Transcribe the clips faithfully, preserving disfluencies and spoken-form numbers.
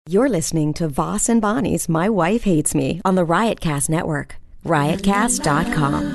You're listening to Voss and Bonnie's My Wife Hates Me on the Riotcast Network. riotcast dot com.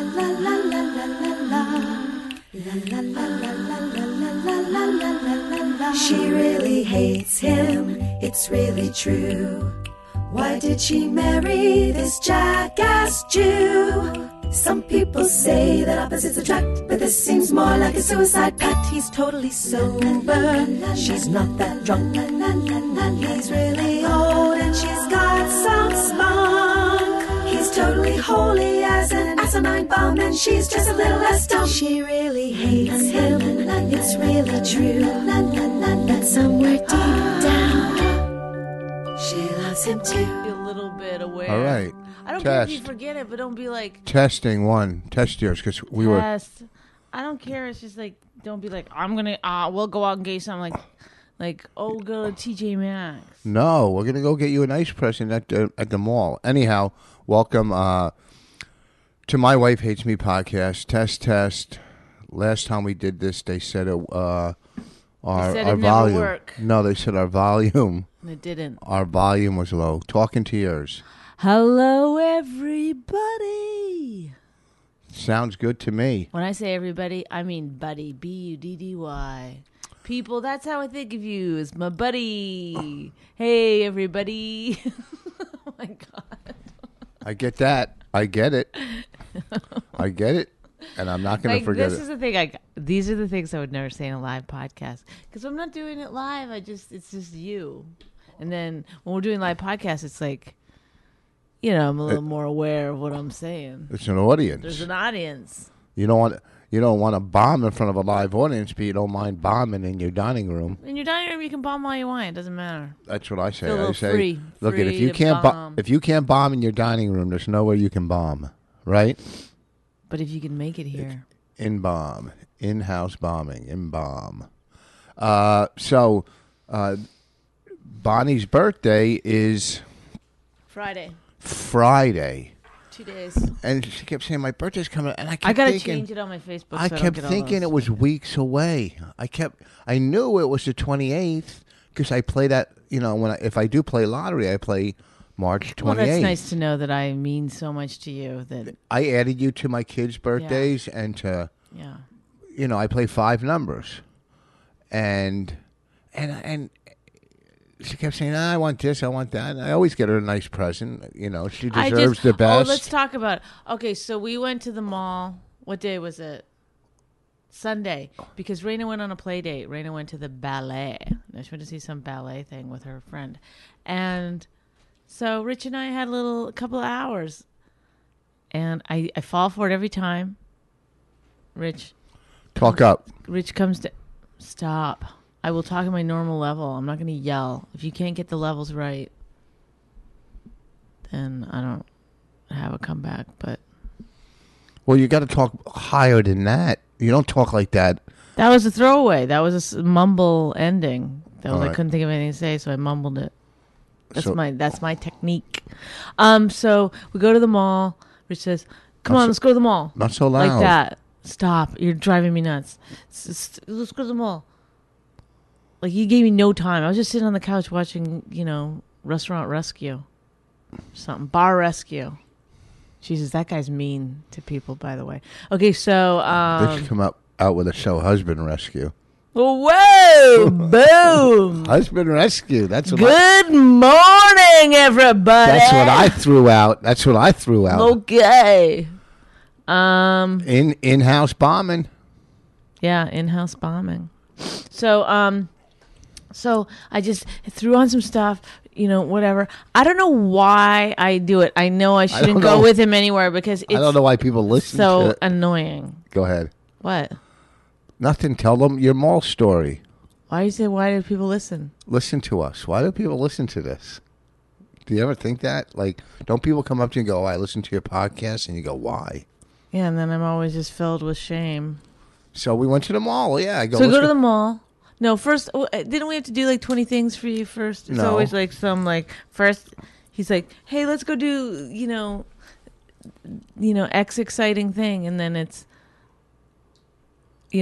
She really hates him, it's really true. Why did she marry this jackass Jew? Some people say that opposites attract, but this seems more like a suicide pact. He's totally sober, she's not that drunk. He's really old and she's got some spunk. He's totally holy as an asinine bomb, and she's just a little less dumb. She really hates him, it's really true. But somewhere deep down, she loves him too. Be a little bit aware. All right. I don't Test. care if you forget it, but don't be like Testing one. Test yours, because we were. test. I don't care. It's just like, don't be like, I'm gonna. Uh, we'll go out and get something like, like, oh, go to T J Maxx. No, we're gonna go get you a nice present at the at the mall. Anyhow, welcome uh, to My Wife Hates Me podcast. Test test. Last time we did this, they said it. Uh, our said our it never volume. work. No, they said our volume. And it didn't. Our volume was low. Talking to yours. Hello, everybody. Sounds good to me. When I say everybody, I mean buddy. B U D D Y. People, that's how I think of you, as my buddy. Hey, everybody. Oh, my God. I get that. I get it. I get it. And I'm not going Like, to forget this it. is the thing. I, these are the things I would never say in a live podcast. Because I'm not doing it live. I just, it's just you. And then when we're doing live podcasts, it's like, you know, I'm a little It- more aware of what I'm saying. It's an audience. There's an audience. You don't want you don't want to bomb in front of a live audience, but you don't mind bombing in your dining room. In your dining room, you can bomb all you want. It doesn't matter. That's what I say. Feel a I little say, free. look at if Free you to can't bo- bomb. if you can't bomb in your dining room, there's nowhere you can bomb, right? But if you can make it here. In bomb, in-house bombing, in bomb. Uh, so, uh, Bonnie's birthday is Friday. Friday, Two days. and she kept saying my birthday's coming, and I kept I got to thinking, change it on my Facebook. I so I kept don't get thinking all it was weeks away. I kept, I knew it was the twenty-eighth because I play that. You know, when I, if I do play lottery, I play March Well, twenty-eighth. that's nice to know that I mean so much to you. That I added you to my kids' birthdays, and to, yeah. you know, I play five numbers, and and and she kept saying, "I want this, I want that." And I always get her a nice present. You know, she I deserves just, the best. Oh, let's talk about. Okay, so we went to the mall. What day was it? Sunday, because Raina went on a play date. Raina went to the ballet. She went to see some ballet thing with her friend, and so Rich and I had a little a couple of hours, and I I fall for it every time. Rich, Talk up. Rich comes to stop. I will talk at my normal level. I'm not going to yell. If you can't get the levels right, then I don't have a comeback. But Well, you got to talk higher than that. You don't talk like that. that was a throwaway. That was a s- mumble ending. That was All I right. couldn't think of anything to say, so I mumbled it. That's So- my that's my technique. Um, so we go to the mall. Rich says, "Come Not on, so- let's go to the mall." Not so loud. Like that. Stop. You're driving me nuts. S- s- Let's go to the mall. Like, you gave me no time. I was just sitting on the couch watching, you know, Restaurant Rescue. Something. Bar Rescue. Jesus, that guy's mean to people, by the way. Okay, so, They should um... come up out with a show, Husband Rescue. whoa! Boom! Husband Rescue. That's what I, Good morning, everybody! that's what I threw out. That's what I threw out. Okay. Um... In in-house bombing. Yeah, in-house bombing. So, um, so I just threw on some stuff, you know, whatever. I don't know why I do it. I know I shouldn't don't go know. with him anywhere because it's I don't know why people listen so to it. annoying. Go ahead. What? Nothing. Tell them your mall story. Why do you say, why do people listen? Listen to us. Why do people listen to this? Do you ever think that? Like, don't people come up to you and go, oh, I listen to your podcast? And you go, why? Yeah, and then I'm always just filled with shame. So we went to the mall. Yeah. I go, So we let's go to the mall. No, first, oh, uh, didn't we have to do like twenty things for you first? It's No. always like some like, first, he's like, hey, let's go do, you know, you know, X exciting thing. And then it's, you know,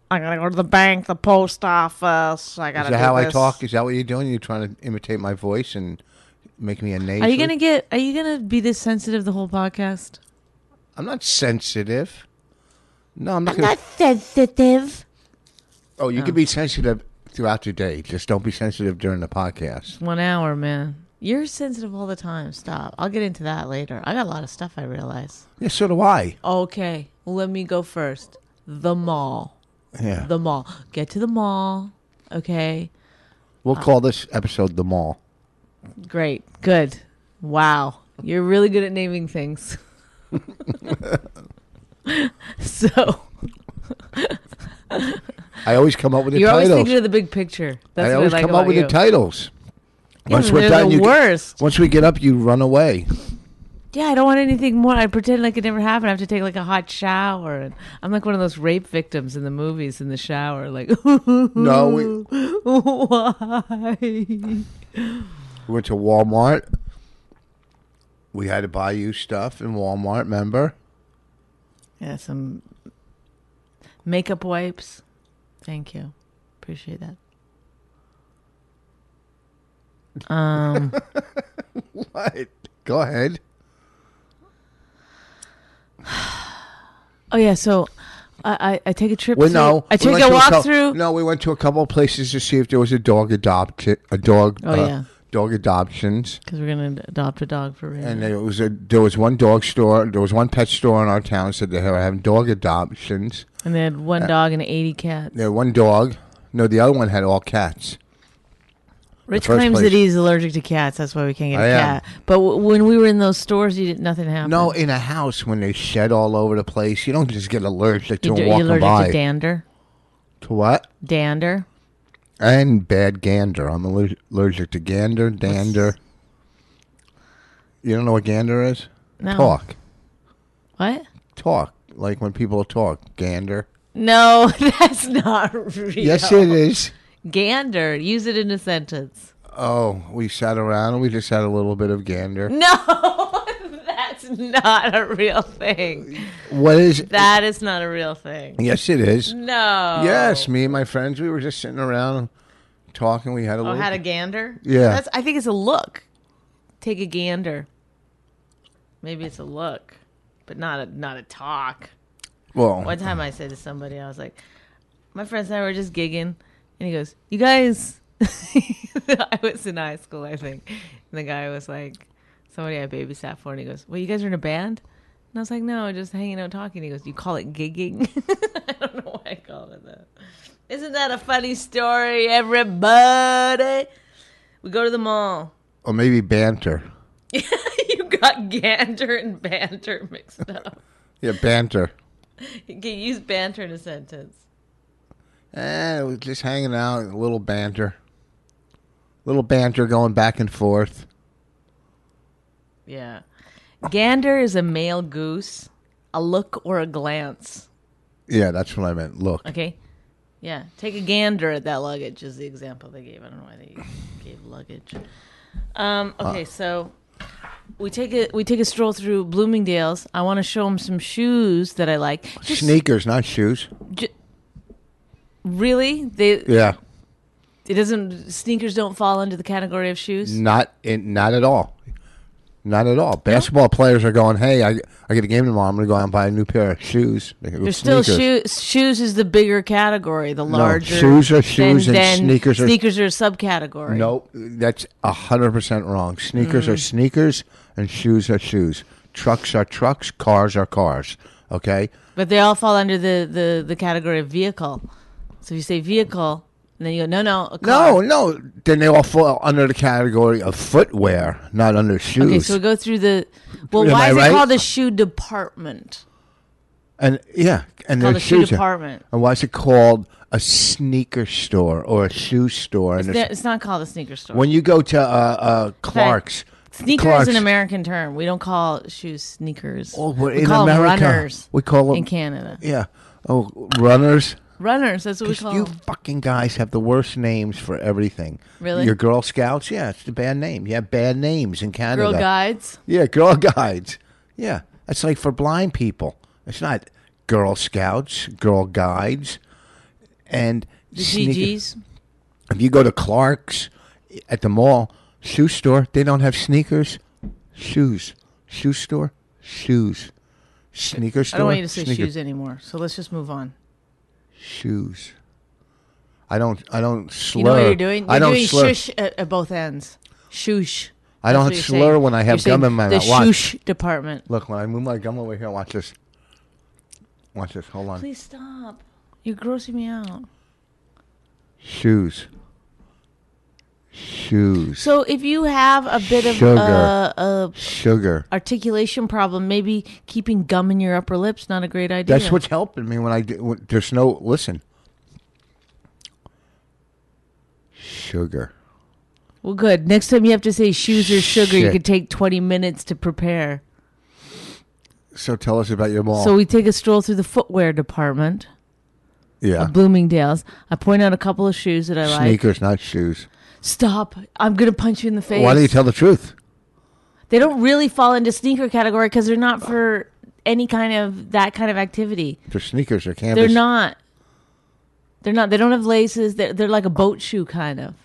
I gotta go to the bank, the post office. I gotta. Is that do how I this. talk? Is that what you're doing? You're trying to imitate my voice and make me a nasally? Are you gonna get? Are you gonna be this sensitive the whole podcast? I'm not sensitive. No, I'm not. I'm gonna... not sensitive. Oh, you can be sensitive throughout your day. Just don't be sensitive during the podcast. One hour, man. You're sensitive all the time. Stop. I'll get into that later. I got a lot of stuff I realize. Yeah, so do I. Okay, let me go first. The mall. Yeah. The mall. Get to the mall. Okay. We'll call this episode The Mall. Great. Good. Wow. You're really good at naming things. So. I always come up with the You're titles. always thinking of the big picture. That's I what always I like come about up with you. the titles. Yeah, Once but we're they're done, the you get- worst. once we get up, you run away. Yeah, I don't want anything more. I pretend like it never happened. I have to take like a hot shower, and I'm like one of those rape victims in the movies in the shower. Like, No, we, why? we went to Walmart. We had to buy you stuff in Walmart, remember? Yeah, some makeup wipes. Thank you, appreciate that. Um. What? Go ahead. Oh yeah, so I, I, I take a trip. Well, through, no. I we take went a to walk cou- through. No, we went to a couple of places to see if there was a dog adopt a dog. Oh, uh, yeah. dog adoptions. Because we're gonna adopt a dog for real. And there was a there was one dog store. There was one pet store in our town said they were having dog adoptions. And they had one dog and eighty cats. There one dog. No, the other one had all cats. Rich first claims place. that he's allergic to cats. That's why we can't get I a am. cat. But w- when we were in those stores, you did, nothing happened. No, in a house when they shed all over the place, you don't just get allergic to you them do, you're walking allergic by. to dander. To what? Dander. And bad gander. I'm aller- allergic to gander, dander. You don't know what gander is? No. Talk. What? Talk. Like when people talk. Gander. No, that's not real. Yes, it is. Gander. Use it in a sentence. Oh, we sat around and we just had a little bit of gander. No, that's not a real thing. What is it? That is not a real thing. Yes, it is. No. Yes, me and my friends, we were just sitting around and talking. We had a Oh, little. had a gander? Yeah. That's. I think it's a look. Take a gander. Maybe it's a look, but not a not a talk. well, One time I said to somebody, I was like, my friends and I were just gigging, and he goes, "You guys," I was in high school, I think, and the guy was like, somebody I babysat for, and he goes, "Well, you guys are in a band?" And I was like, "No, just hanging out talking." He goes, "You call it gigging?" I don't know why I called it that. Isn't that a funny story, everybody? We go to the mall. or maybe banter. You got gander and banter mixed up. Yeah, banter. You can use banter in a sentence. Eh, it was just hanging out, a little banter. Little banter going back and forth. Yeah. Gander is a male goose, a look or a glance. Yeah, that's what I meant. Look. Okay? Yeah. Take a gander at that luggage is the example they gave. I don't know why they gave luggage. Um, okay, so we take a we take a stroll through Bloomingdale's. I want to show them some shoes that I like. Just- Sneakers, not shoes. j- really? They Yeah. it doesn't sneakers don't fall under the category of shoes? Not in, not at all. Not at all. Basketball players are going, hey, I I get a game tomorrow. I'm going to go out and buy a new pair of shoes. They go, There's still sneakers. shoes. Shoes is the bigger category, the larger. shoes are shoes then- and then sneakers are- sneakers are a subcategory. Nope, that's one hundred percent wrong. Sneakers Mm. are sneakers and shoes are shoes. Trucks are trucks, cars are cars. Okay? But they all fall under the, the, the category of vehicle. So if you say vehicle, and then you go, no, no, a No, car. no. Then they all fall under the category of footwear, not under shoes. Okay, so we go through the. Well, Am why I is right? it called the shoe department? and yeah, and Called there's a shoe shoes. department. And why is it called a sneaker store or a shoe store? It's, And the- there's- it's not called a sneaker store. when you go to uh, uh, Clark's, Sneaker Clark's, is an American term. We don't call shoes sneakers. Oh, we're we in call America. them runners We call them in Canada. yeah. Oh, runners. Runners, that's what we 'Cause call you them. fucking guys have the worst names for everything. Really? Your Girl Scouts, yeah, it's the bad name. You have bad names in Canada. Girl Guides. Yeah, Girl Guides. Yeah, it's like for blind people. It's not Girl Scouts, Girl Guides. And The sneaker- G Gs. If you go to Clark's at the mall, shoe store, they don't have sneakers, shoes. Shoe store, shoes. Sneaker store, I don't want you to say sneaker- shoes anymore. So let's just move on. Shoes. I don't. I don't slur. You know what you're doing? You're I don't doing slur. shush at, at both ends. Shoosh. I That's don't what you're slur saying. when I have You're gum saying in my the mouth. Watch. shoosh department. Look, when I move my gum over here, watch this. Watch this. Hold on. Please stop. You're grossing me out. Shoes. Shoes. So if you have a bit of Sugar. uh, a Sugar. articulation problem, maybe keeping gum in your upper lips not a great idea. That's what's helping me when I do. When, there's no. Listen. Sugar. Well, good. Next time you have to say shoes or sugar, you Shit. could take twenty minutes to prepare. So tell us about your mall. So we take a stroll through the footwear department yeah. of Bloomingdale's. I point out a couple of shoes that I like. Sneakers, not shoes. Stop. I'm going to punch you in the face. Why do you tell the truth? They don't really fall into sneaker category because they're not for any kind of that kind of activity. They're sneakers or canvas. They're not. They're not. They don't have laces. They're, they're like a boat shoe kind of.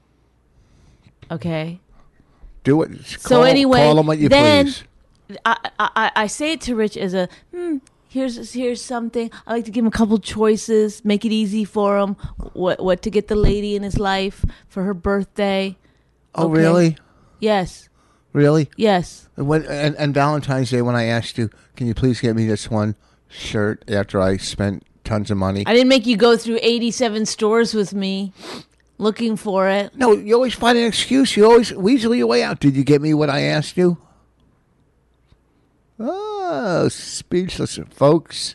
Okay. Do it. So Call- anyway, call them what you then please. I, I I say it to Rich as a hmm. Here's here's something. I like to give him a couple choices, make it easy for him. What what to get the lady in his life for her birthday? Oh, Okay. really? Yes, Really? yes. When, and, and Valentine's Day, when I asked you, can you please get me this one shirt after I spent tons of money? I didn't make you go through eighty-seven stores with me looking for it. No, you always find an excuse. You always weasel your way out. Did you get me what I asked you? Oh, speechless, folks.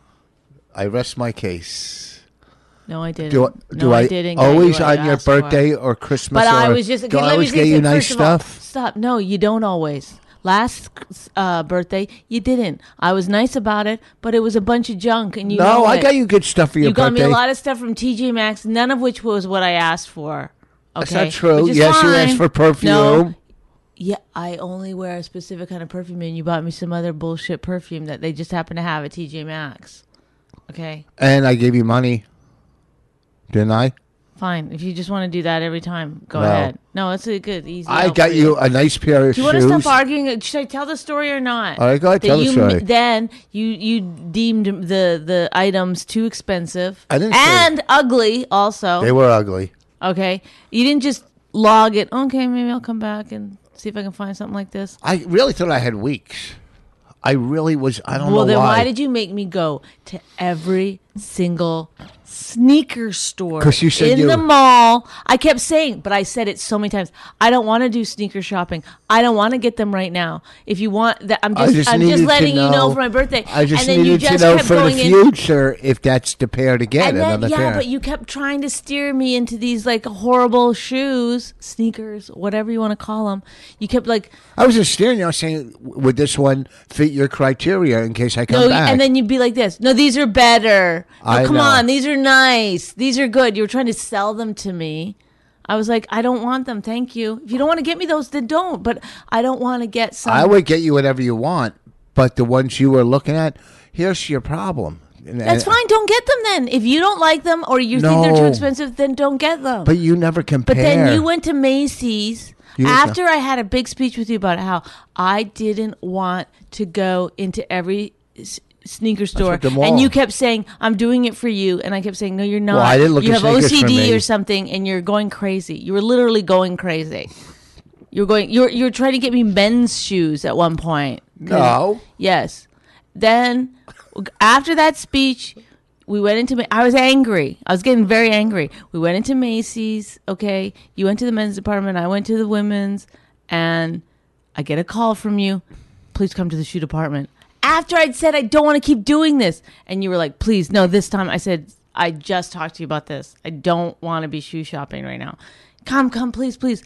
I rest my case. No, I didn't. Do, I- do no, I, I, didn't. get always you what on I your asked for. birthday or Christmas? But or, I was just. do okay, I let me always say get you this. nice First of all, stuff? stop. No, you don't always. Last uh, birthday, you didn't. I was nice about it, but it was a bunch of junk, and you No, know I it. got you good stuff for your You got birthday. me a lot of stuff from T J Maxx, none of which was what I asked for. Okay? That's not true. Which is Yes, you fine. asked for perfume. No. Yeah, I only wear a specific kind of perfume, and you bought me some other bullshit perfume that they just happen to have at T J Maxx. Okay, And I gave you money. Didn't I? fine. If you just want to do that every time, go No. ahead. No, it's a good, easy. I out got for you a nice pair of Do you shoes. want to stop arguing? Should I tell the story or not? All right, go ahead, That tell the you, story. Then you you deemed the the items too expensive I didn't say- and ugly. Also, They were ugly. okay. You didn't just log it. Okay, maybe I'll come back and see if I can find something like this. I really thought I had weeks. I really was. I don't Well, know then why. why did you make me go to every single sneaker store 'Cause you said in you- the mall? I kept saying, but I said it so many times. I don't want to do sneaker shopping. I don't want to get them right now. If you want that, I'm I just, just I'm needed just to letting you know know- for my birthday. I just and then you needed just to know kept for the going in. future if that's the pair to get. And then, another yeah, pair. but you kept trying to steer me into these like horrible shoes, sneakers, whatever you want to call them. You kept like, I was just staring. I was saying, would this one fit your criteria in case I come no, back? and then you'd be like this. No, these are better. No, I come know. on, these are nice. These are good. You were trying to sell them to me. I was like, I don't want them. Thank you. If you don't want to get me those, then don't. But I don't want to get some. I would get you whatever you want, but the ones you were looking at, here's your problem. And- That's and- fine. Don't get them then. If you don't like them or you think they're too No. expensive, then don't get them. But you never compare. But then you went to Macy's You- after I had a big speech with you about how I didn't want to go into every s- sneaker store, what the mall- and you kept saying I'm doing it for you, and I kept saying no, you're not. Well, I didn't look you at have sneakers O C for D me. or something, and you're going crazy. You were literally going crazy. You were going. You were you were trying to get me men's shoes at one point. 'Cause- No. Yes. Then after that speech, we went into. Ma- I was angry. I was getting very angry. We went into Macy's. Okay, you went to the men's department. I went to the women's, and I get a call from you. Please come to the shoe department. After I'd said I don't want to keep doing this, and you were like, "Please, no." This time, I said, "I just talked to you about this. I don't want to be shoe shopping right now. Come, come, please, please."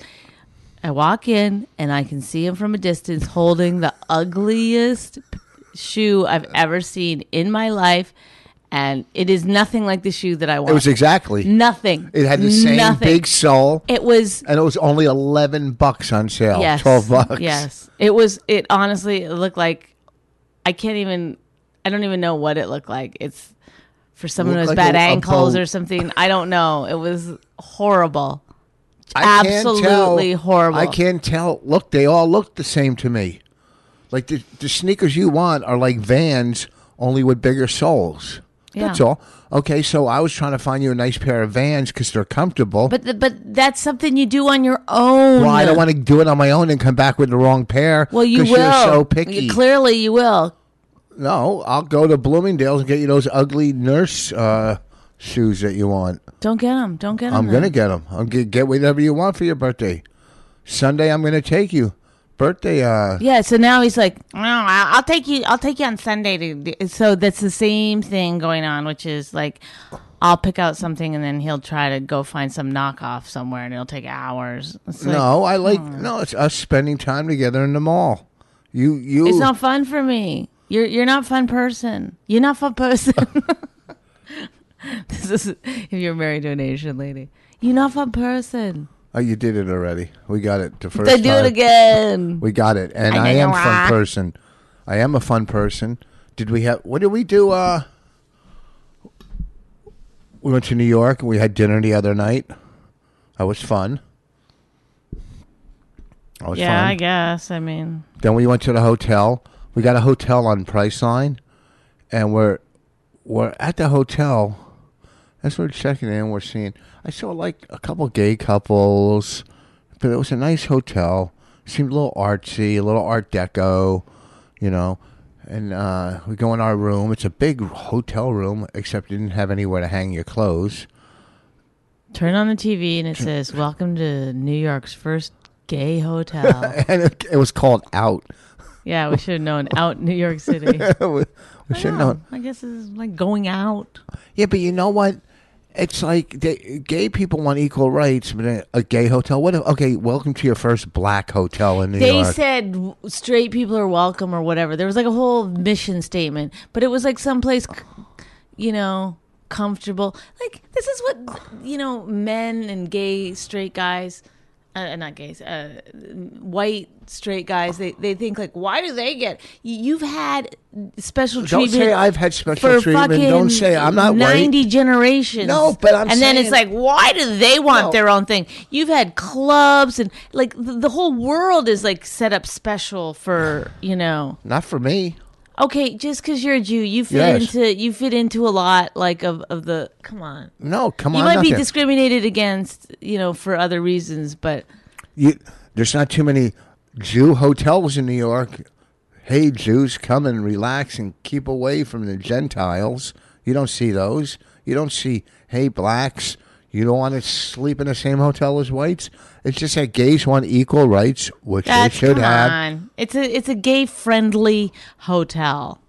I walk in, and I can see him from a distance holding the ugliest shoe I've ever seen in my life, and it is nothing like the shoe that I want. It was exactly. nothing. It had the same Nothing. big sole, It was and it was only eleven bucks on sale. yes, twelve bucks. Yes, it was. It honestly, it looked like I can't even. I don't even know what it looked like. It's for someone who Looked has like bad a- a ankles boat. or something. I don't know. It was horrible. I can't Absolutely tell. horrible. I can't tell. Look, they all look the same to me. Like the, the sneakers you want are like Vans, only with bigger soles. That's Yeah. all. Okay, so I was trying to find you a nice pair of Vans because they're comfortable. But the, but that's something you do on your own. well, I don't want to do it on my own and come back with the wrong pair. Well, you 'cause will. You're so picky. You- clearly, you will. No, I'll go to Bloomingdale's and get you those ugly nurse uh, shoes that you want. Don't get them. Don't get them. I'm gonna get them. I'm gonna get whatever you want for your birthday. Sunday, I'm gonna take you. Birthday. Uh, Yeah. So now he's like, no, I'll I'll take you. I'll take you on Sunday. To, so that's the same thing going on, which is like, I'll pick out something and then he'll try to go find some knockoff somewhere, and it'll take hours. It's like, no, I like no. It's us spending time together in the mall. You, you. it's not fun for me. You're you're not a fun person. You're not a fun person. This is if you're married to an Asian lady. You're not a fun person. Oh, you did it already. We got it the first They do time. it again. We got it, and I I, am know, a ah. fun person. I am a fun person. Did we have? What did we do? Uh, we went to New York and we had dinner the other night. That was fun. That was Yeah, fun. I guess. I mean, Then we went to the hotel. We got a hotel on Priceline, and we're we're at the hotel. As we're checking in, we're seeing. I saw like a couple gay couples, but it was a nice hotel. Seemed a little artsy, a little Art Deco, you know. And uh, we go in our room. It's a big hotel room, except it didn't have anywhere to hang your clothes. turn on the T V and it says, "Welcome to New York's first gay hotel." And it, it was called Out. Yeah, we should have known. Out in New York City. we we I should know. know. I guess it's like going out. Yeah, but you know what? It's like they, gay people want equal rights, but a, a gay hotel. What? If, okay, welcome to your first black hotel in New They York. said w- straight people are welcome or whatever. There was like a whole mission statement, but it was like someplace, c- you know, comfortable. Like this is what you know, men and gay straight guys, uh, not gays, uh, white straight guys. They they think like, why do they get? y- You've had special Don't treatment. say I've had special for treatment. fucking Don't say I'm not ninety white. generations. No, but I'm and then it's like, saying- why do they want No. their own thing? You've had clubs and like the, the whole world is like set up special for you know. Not for me. Okay, just because you're a Jew, you fit Yes. into you fit into a lot like of of the. Come on, No, come you on. might be nothing. discriminated against, you know, for other reasons, but You, there's not too many Jew hotels in New York. Hey, Jews, come and relax and keep away from the Gentiles. You don't see those. You don't see, hey, blacks, you don't want to sleep in the same hotel as whites. It's just that gays want equal rights, which that's they should come have. on. It's a it's a gay friendly hotel.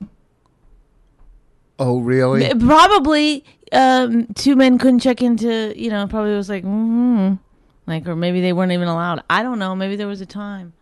Oh, really? M- Probably um, two men couldn't check into. You know, probably was like, mm-hmm. like, or maybe they weren't even allowed. I don't know. Maybe there was a time.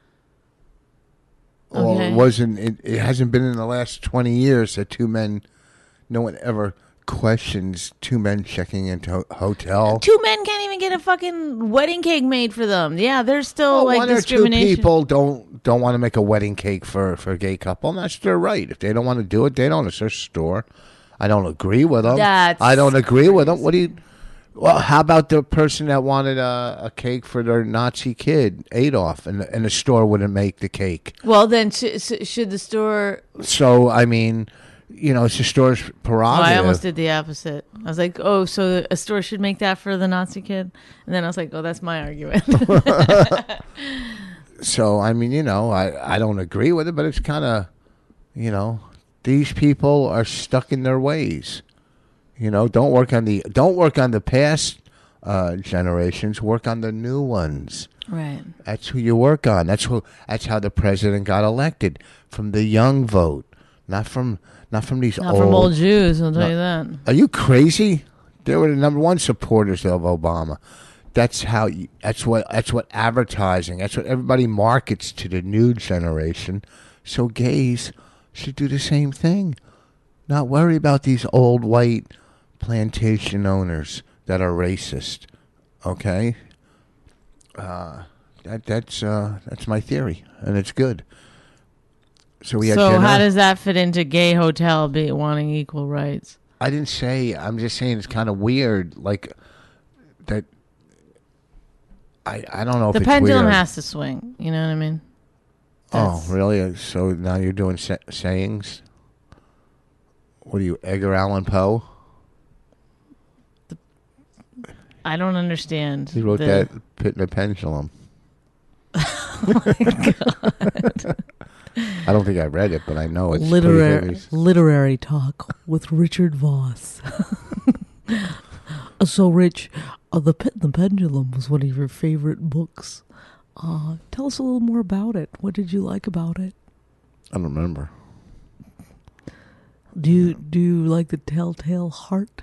Well, Okay. it wasn't. It, it hasn't been in the last twenty years that two men. No one ever questions two men checking into a hotel. Two men can't even get a fucking wedding cake made for them. Yeah, there's still Well, like one or two discrimination. people don't don't want to make a wedding cake for, for a gay couple. And that's their right. If they don't want to do it, they don't. It's their store. I don't agree with them. That's I don't agree with them. What do you? Well, how about the person that wanted a, a cake for their Nazi kid, Adolf, and the, and the store wouldn't make the cake? Well, then sh- sh- should the store? So I mean, you know, it's the store's Oh, prerogative. I almost did the opposite. I was like, oh, so a store should make that for the Nazi kid, and then I was like, oh, that's my argument. So I mean, you know, I, I don't agree with it, but it's kind of, you know, these people are stuck in their ways. You know, don't work on the don't work on the past uh, generations. Work on the new ones. Right. That's who you work on. That's who. That's how the president got elected, from the young vote, not from not from these Not old. from old Jews, I'll tell you that. Are you crazy? They were the number one supporters of Obama. That's how. You, that's what. That's what advertising. That's what everybody markets to the new generation. So gays should do the same thing. Not worry about these old white plantation owners that are racist. Okay. Uh, that that's uh, that's my theory, and it's good. So we had So dinner. how does that fit into gay hotel be wanting equal rights? I didn't say. I'm just saying it's kind of weird. Like that. I I don't know The if pendulum it's weird. has to swing. You know what I mean? Oh, That's- really? So now you're doing say- sayings? What are you, Edgar Allan Poe? I don't understand. He wrote the- that Pit and the Pendulum. Oh my God. I don't think I read it, but I know it's Literary pretty heavy. literary talk with Richard Voss. So, Rich, uh, The Pit and the Pendulum was one of your favorite books. Uh, tell us a little more about it. What did you like about it? I don't remember. Do you, do you like the Telltale Heart?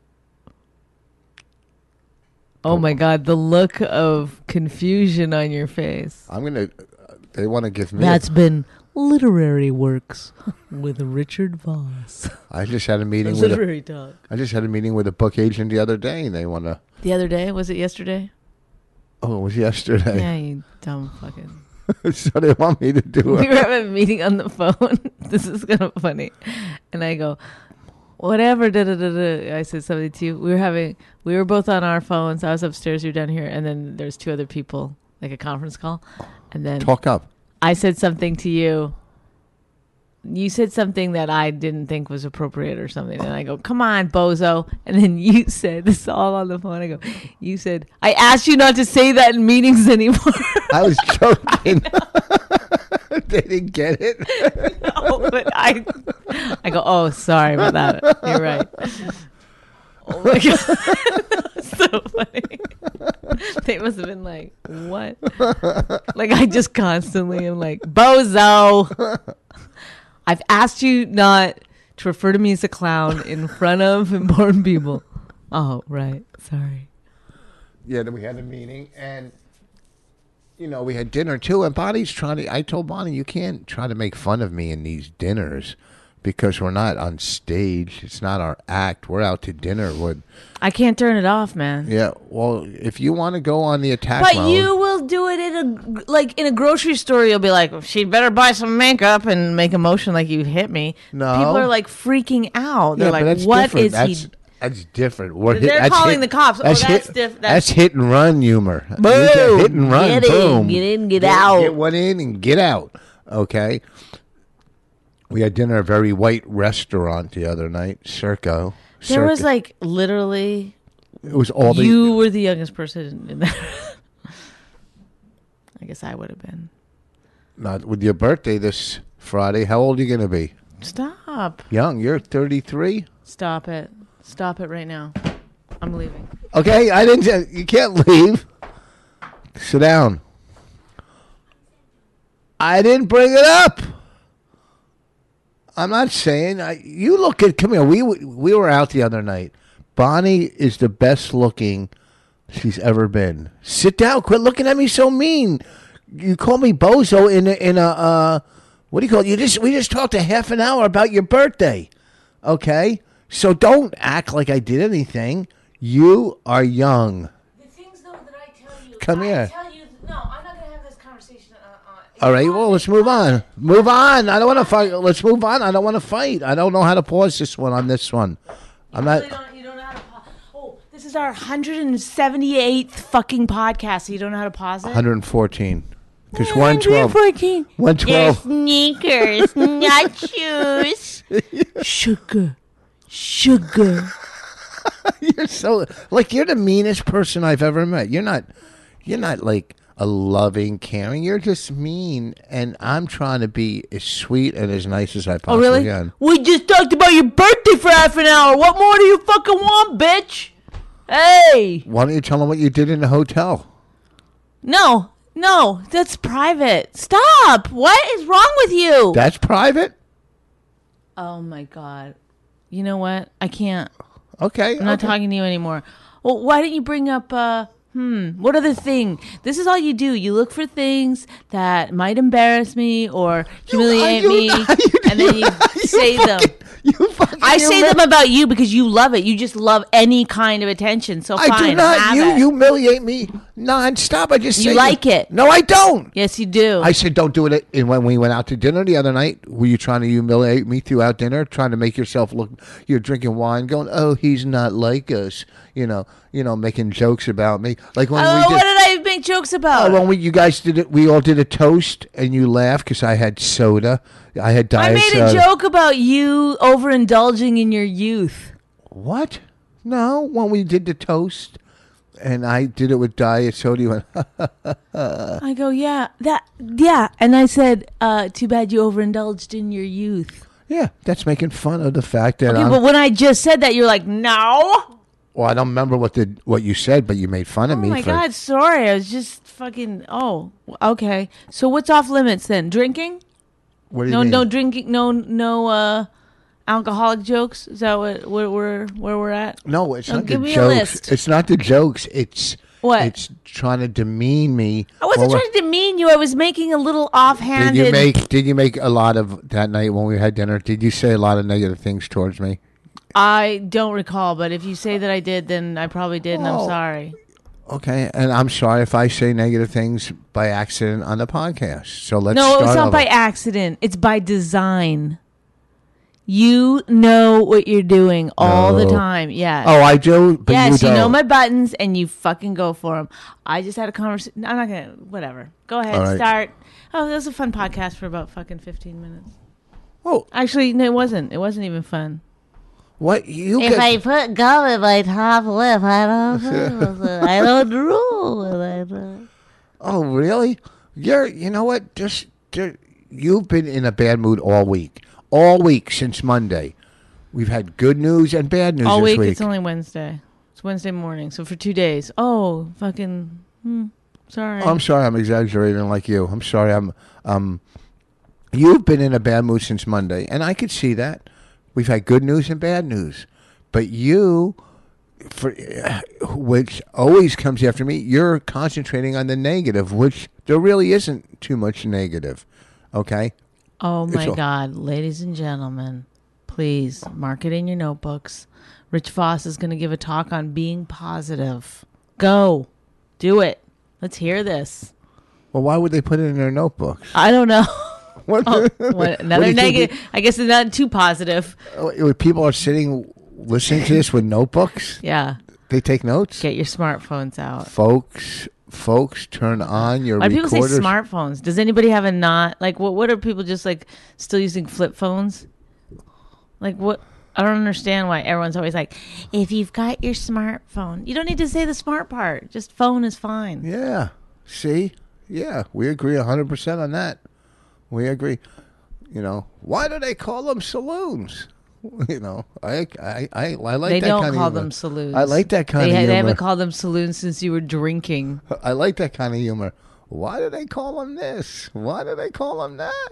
Oh my God, the look of confusion on your face. I'm gonna. Uh, they want to give me. That's been Literary Works with Richard Voss. I just had a meeting with. A, Literary talk. I just had a meeting with a book agent the other day, and they want to. The other day, was it yesterday? Oh, it was yesterday. Yeah, you dumb fucking. So they want me to do We it. were having a meeting on the phone. This is kind of funny. And I go, whatever, da da da da. I said something to you. We were having, we were both on our phones. I was upstairs, you were down here. And then there's two other people, like a conference call. And then Talk up. I said something to you. You said something that I didn't think was appropriate or something. And I go, come on, bozo. And then you said, this is all on the phone. I go, you said, I asked you not to say that in meetings anymore. I was joking. They didn't get it. No, but I, I go, oh, sorry about that. You're right. Oh my God. That's so funny. They must have been like, what? Like, I just constantly am like, bozo. I've asked you not to refer to me as a clown in front of important people. Oh, right. Sorry. Yeah, then we had a meeting, and you know we had dinner too. And Bonnie's trying to. I told Bonnie, you can't try to make fun of me in these dinners because we're not on stage. It's not our act. We're out to dinner. With I can't turn it off, man. yeah. Well, if you want to go on the attack But mode, you will do it in a like in a grocery store. You'll be like, she'd better buy some makeup and make a motion like you hit me. No. People are like freaking out. They're yeah, but like, that's what different. is that's, he? That's different. We're They're hit, that's calling hit- the cops. Oh, that's hit, diff- that's- That's hit and run humor. You Boom. get hit and run. Get in, boom. get in, get out. Get one in and get out. Okay. We had dinner at a very white restaurant the other night, Circo. There was Circo. like literally, it was all the you were the youngest person in there. I guess I would have been. not with your birthday this Friday. How old are you going to be? Stop. Young. You're thirty-three. Stop it. Stop it right now. I'm leaving. Okay, I didn't. You can't leave. Sit down. I didn't bring it up. I'm not saying. I, you look at. Come here. We we were out the other night. Bonnie is the best looking she's ever been. Sit down. Quit looking at me so mean. You call me bozo in a, in a uh, what do you call it? You just we just talked a half an hour about your birthday. Okay, so don't act like I did anything. You are young. The things though that I tell you. Come I here. Tell you, no, I'm not gonna have this conversation. Uh, uh, All right, well, let's move on. Move on. I don't want to fight. Let's move on. I don't want to fight. I don't know how to pause this one on this one. I'm You not. really don't, you don't know how to pause. Oh, this is our one hundred seventy-eighth fucking podcast. So you don't know how to pause it? one hundred fourteen. Because one twelve. one fourteen. one twelve. Sneakers, not shoes. Sugar. Sugar. You're so like you're the meanest person I've ever met. You're not. You're not like a loving, caring. You're just mean, and I'm trying to be as sweet and as nice as I Oh, possibly really? can. We just talked about your birthday for half an hour. What more do you fucking want, bitch? Hey. Why don't you tell them what you did in the hotel? No, no, that's private. Stop. What is wrong with you? That's private. Oh, my God. You know what? I can't. Okay. I'm not okay. talking to you anymore. Well, why don't you bring up, uh, hmm, what other thing? This is all you do. You look for things that might embarrass me or humiliate you- me, you- and then you, you say them. fucking- You fucking I say humili- them about you because you love it. You just love any kind of attention. So fine, I do not. have You it. humiliate me nonstop. I just You say like it. No, I don't. Yes, you do. I said don't do it. And when we went out to dinner the other night, were you trying to humiliate me throughout dinner, trying to make yourself look? You're drinking wine, going, "Oh, he's not like us," you know, you know, making jokes about me. Like when oh, we did. what did I make jokes about? Oh, when we, you guys did it, we all did a toast, and you laughed because I had soda. I had diet I made soda. a joke about you overindulging in your youth. What? No, when we did the toast, and I did it with diet soda, you went, I go, yeah, that, yeah, and I said, uh, too bad you overindulged in your youth. yeah, that's making fun of the fact that Okay, I'm. but when I just said that, you're like, no. Well, I don't remember what the what you said, but you made fun Oh of me. my for, God, sorry. I was just fucking. Oh, okay. So what's off limits then? Drinking? What do you No, mean? no drinking. No, no uh, alcoholic jokes. Is that what where we're where we're at? No, it's No, not give the me a jokes. list. It's not the jokes. It's What? It's trying to demean me. I wasn't Well, trying to demean you. I was making a little Did offhanded. you make Did you make a lot of that night when we had dinner? Did you say a lot of negative things towards me? I don't recall, but if you say that I did, then I probably did, and I'm Oh. sorry. Okay, and I'm sorry if I say negative things by accident on the podcast. So let's No, start it's not over. by accident. It's by design. You know what you're doing all the No. time. Yes. Oh, I do, but yes, you you, don't. know my buttons, and you fucking go for them. I just had a conversation. I'm not gonna. Whatever. Go ahead. All right. Start. Oh, that was a fun podcast for about fucking fifteen minutes. Oh, Actually, no, it wasn't. It wasn't even fun. what you If get? I put gum in my top lip, I don't know. I don't drool. And I don't. Oh, really? You're. You know what? Just, just you've been in a bad mood all week. All week since Monday. We've had good news and bad news All this week, week. It's only Wednesday. It's Wednesday morning, so for two days. Oh, fucking. Hmm, sorry. Oh, I'm sorry, I'm exaggerating like you. I'm sorry, I'm. Um, you've been in a bad mood since Monday, and I could see that. We've had good news and bad news, but you, for which always comes after me, you're concentrating on the negative, which there really isn't too much negative. Okay. Oh my all- God, ladies and gentlemen, please mark it in your notebooks. Rich Voss is going to give a talk on being positive. Go. Do it. Let's hear this. Well, why would they put it in their notebooks? I don't know. What, Oh, what, what do another you think negative. I guess it's not too positive. we- People are sitting listening to this with notebooks. Yeah. They take notes. Get your smartphones out. Folks, folks, turn on your Why do people say recorders. smartphones? Does anybody have a not? Like, what, what are people just like still using flip phones? Like, what? I don't understand why everyone's always like, if you've got your smartphone, you don't need to say the smart part. Just phone is fine. Yeah. See? Yeah, we agree one hundred percent on that. We agree. You know, why do they call them saloons? You know, I I I, I like They that don't kind call of humor. them saloons. I like that kind they, of ha- humor. they haven't called them saloons since you were drinking. I like that kind of humor. Why do they call them this? Why do they call them that?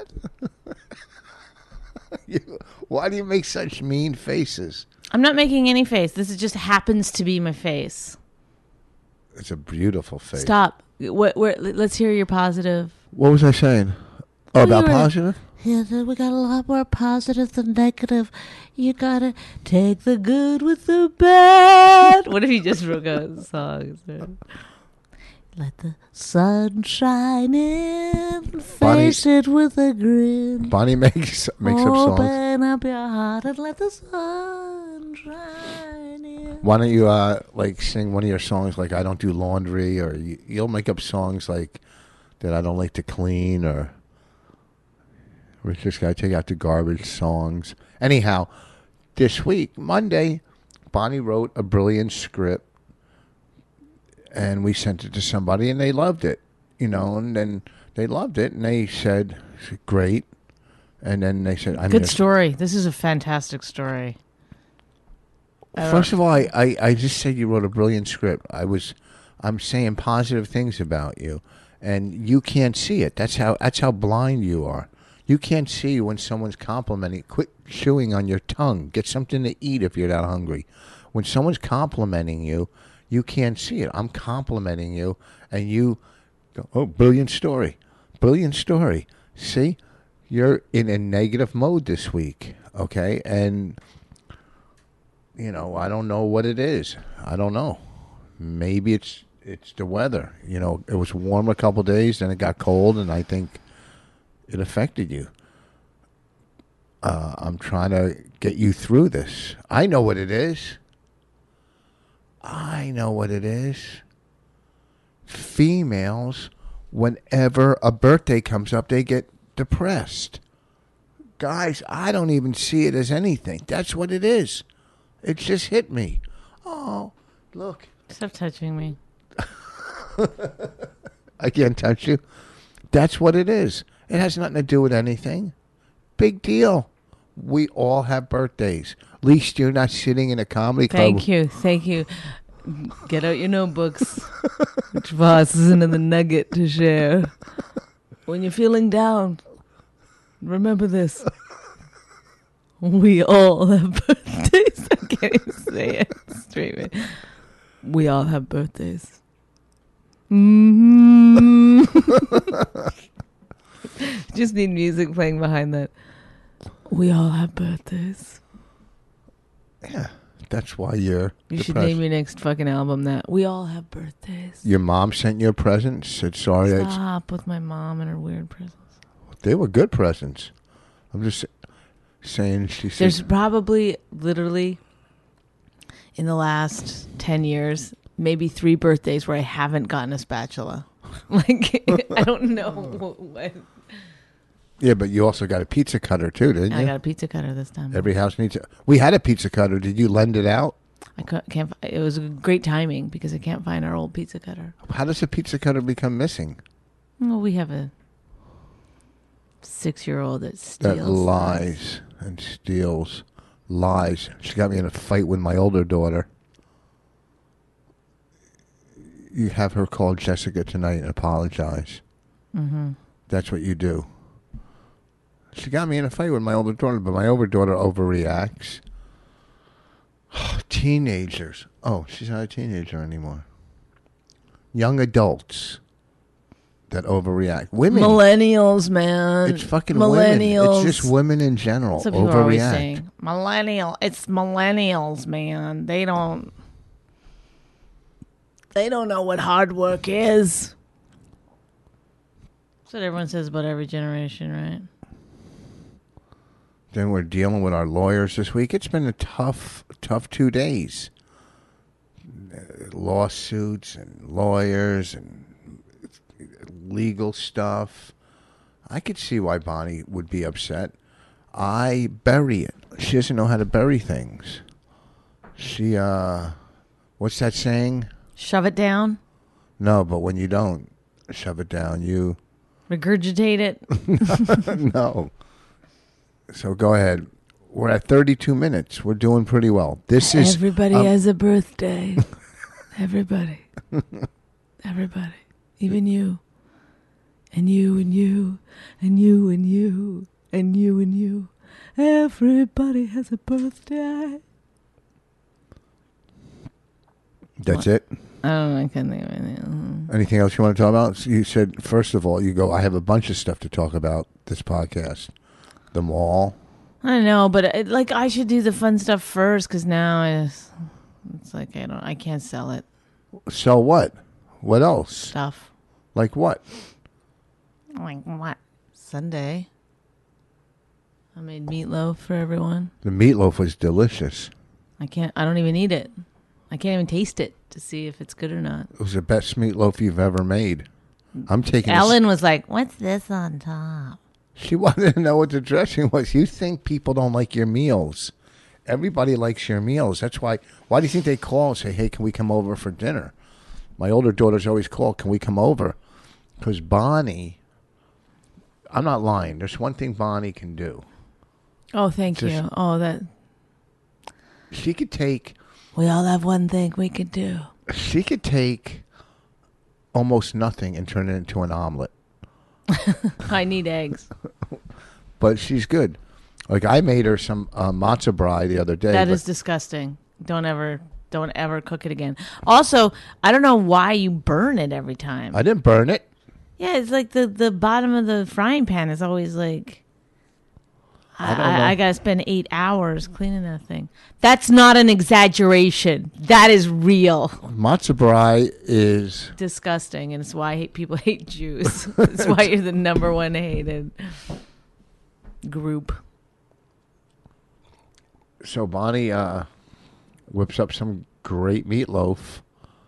you, why do you make such mean faces? I'm not making any face. This is just happens to be my face. It's a beautiful face. Stop. What? Where, let's hear your positive. What was I saying? Oh, Oh, about you were- positive? Yeah, we got a lot more positive than negative. You gotta take the good with the bad. What if you just wrote a song? Let the sun shine in. Bonnie- Face it with a grin. Bonnie makes makes up songs. Open up your heart and let the sun shine in. Why don't you uh like sing one of your songs like I don't do laundry, or you, you'll make up songs like that I don't like to clean, or we just gotta take out the garbage songs. Anyhow, this week Monday, Bonnie wrote a brilliant script, and we sent it to somebody, and they loved it. You know, and then they loved it, and they said, "Great." And then they said, "I'm Good gonna- story. This is a fantastic story. I First of all, I, I, I just said you wrote a brilliant script. I was, I'm saying positive things about you, and you can't see it. That's how that's how blind you are. You can't see when someone's complimenting. Quit chewing on your tongue. Get something to eat if you're that hungry. When someone's complimenting you, you can't see it. I'm complimenting you, and you go, "Oh, brilliant story, brilliant story." See, you're in a negative mode this week. Okay, and you know, I don't know what it is. I don't know. Maybe it's it's the weather. You know, it was warm a couple days, then it got cold, and I think it affected you. Uh, I'm trying to get you through this. I know what it is. I know what it is. Females, whenever a birthday comes up, they get depressed. Guys, I don't even see it as anything. That's what it is. It just hit me. Oh, look. Stop touching me. I can't touch you. That's what it is. It has nothing to do with anything. Big deal. We all have birthdays. At least you're not sitting in a comedy club. Thank you. Thank you. Get out your notebooks. Which Voss is another nugget to share. When you're feeling down, remember this. We all have birthdays. I can't even say it straight, man. We all have birthdays. Mm-hmm. Just need music playing behind that. We all have birthdays. Yeah, that's why you're You depressed. should name your next fucking album that. We all have birthdays. Your mom sent you a present. Said sorry. It's, Stop with my mom and her weird presents. they were good presents. I'm just saying. She said There's probably literally in the last ten years, maybe three birthdays where I haven't gotten a spatula. Like, I don't know what. yeah, but you also got a pizza cutter too, didn't you? I got a pizza cutter this time. Every house needs. A, we had a pizza cutter. Did you lend it out? I can't, can't. It was great timing because I can't find our old pizza cutter. How does a pizza cutter become missing? Well, we have a six-year-old that steals. That lies and steals. Lies. She got me in a fight with my older daughter. You have her call Jessica tonight and apologize. Mm-hmm. That's what you do. She got me in a fight with my older daughter, but my older daughter overreacts. Teenagers. Oh, she's not a teenager anymore. Young adults that overreact. Women. Millennials, man. It's fucking millennials. women. It's just women in general. That's what people are always overreact. saying. Millennial. It's millennials, man. They don't. They don't know what hard work is. That's what everyone says about every generation, right? Then we're dealing with our lawyers this week. It's been a tough, tough two days. Lawsuits and lawyers and legal stuff. I could see why Bonnie would be upset. I bury it. She doesn't know how to bury things. She, uh, what's that saying? Shove it down. No, but when you don't shove it down, you... Regurgitate it. No. So go ahead. We're at thirty-two minutes. We're doing pretty well. This is... Everybody um, has a birthday. Everybody. Everybody. Even you. And you and you. And you and you. And you and you. Everybody has a birthday. That's What? it? I don't know. I can't think of anything. Anything else you want to talk about? So you said, first of all, you go, I have a bunch of stuff to talk about this podcast. The mall. I know, but it, like I should do the fun stuff first because now it's, it's like I don't, I can't sell it. So what? What else? Stuff. Like what? Like what? Sunday. I made meatloaf for everyone. The meatloaf was delicious. I can't. I don't even eat it. I can't even taste it to see if it's good or not. It was the best meatloaf you've ever made. I'm taking. Ellen A, was like, "What's this on top?" she wanted to know what the dressing was. You think people don't like your meals? Everybody likes your meals. That's why. Why do you think they call and say, "Hey, can we come over for dinner?" My older daughters always call, "Can we come over?" Because Bonnie, I'm not lying. There's one thing Bonnie can do. Oh, thank Just- you. Oh, that She could take. we all have one thing we could do. She could take almost nothing and turn it into an omelet. I need eggs. But she's good. Like I made her some uh, matzo brie the other day. That but is disgusting. Don't ever, don't ever cook it again. Also, I don't know why you burn it every time. I didn't burn it. Yeah, it's like the, the bottom of the frying pan is always like, I, I don't I, know. I gotta spend eight hours cleaning that thing. That's not an exaggeration. That is real. Matzo brie is Disgusting, and it's why I hate, people hate Jews. It's why you're the number one hated group. so Bonnie uh, whips up some great meatloaf,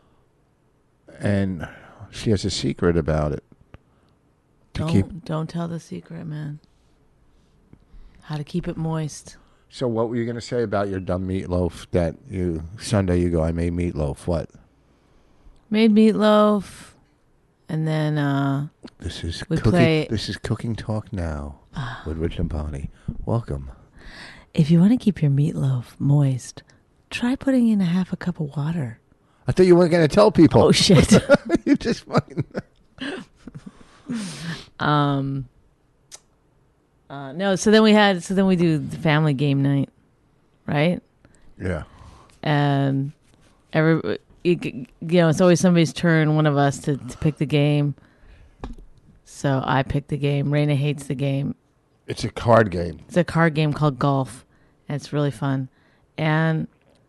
and she has a secret about it. To Don't keep. don't tell the secret, man. How to keep it moist. So what were you going to say about your dumb meatloaf that you Sunday you go I made meatloaf? What? Made meatloaf, and then uh, This is We cooking. play- This is cooking talk now with Rich and Bonnie. Welcome. if you want to keep your meatloaf moist, try putting in a half a cup of water. I thought you weren't going to tell people. Oh shit. You just fucking. um. Uh, no, so then we had, so then we do the family game night, right? Yeah. And every, you, you know, it's always somebody's turn, one of us to, to pick the game. So I picked the game. Raina hates the game. It's a card game. It's a card game called Golf, and it's really fun. And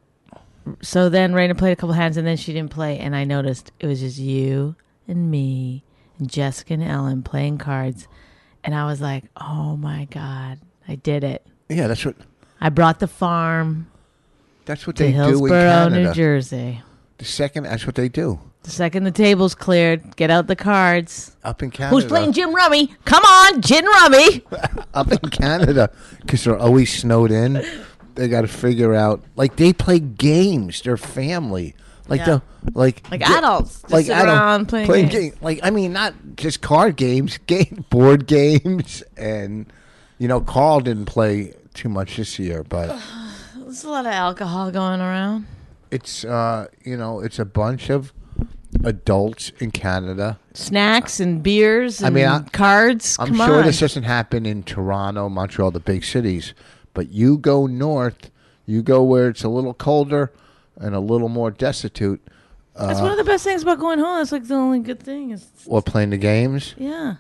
so then Raina played a couple hands, and then she didn't play, and I noticed it was just you and me and Jessica and Ellen playing cards, and I was like, oh my God, I did it. Yeah, that's what. I brought the farm That's what to they do in Hillsborough, New Canada. Jersey. The second, that's what they do The second the table's cleared, get out the cards. up in Canada. Who's playing Jim Rummy? Come on, Gin Rummy. Up in Canada, because they're always snowed in. They got to figure out, like, they play games. They're family, like Yeah. the like Like the- adults, just like sit adult- around playing games. game- Like, I mean, not just card games, game board games, and you know, Carl didn't play too much this year, but There's a lot of alcohol going around. it's uh, you know, it's a bunch of adults in Canada. Snacks and beers and I mean, I- cards. I'm Come sure on. this doesn't happen in Toronto, Montreal, the big cities, but you go north, you go where it's a little colder and a little more destitute, That's one of the best things about going home. That's like the only good thing. Is or playing the games. yeah,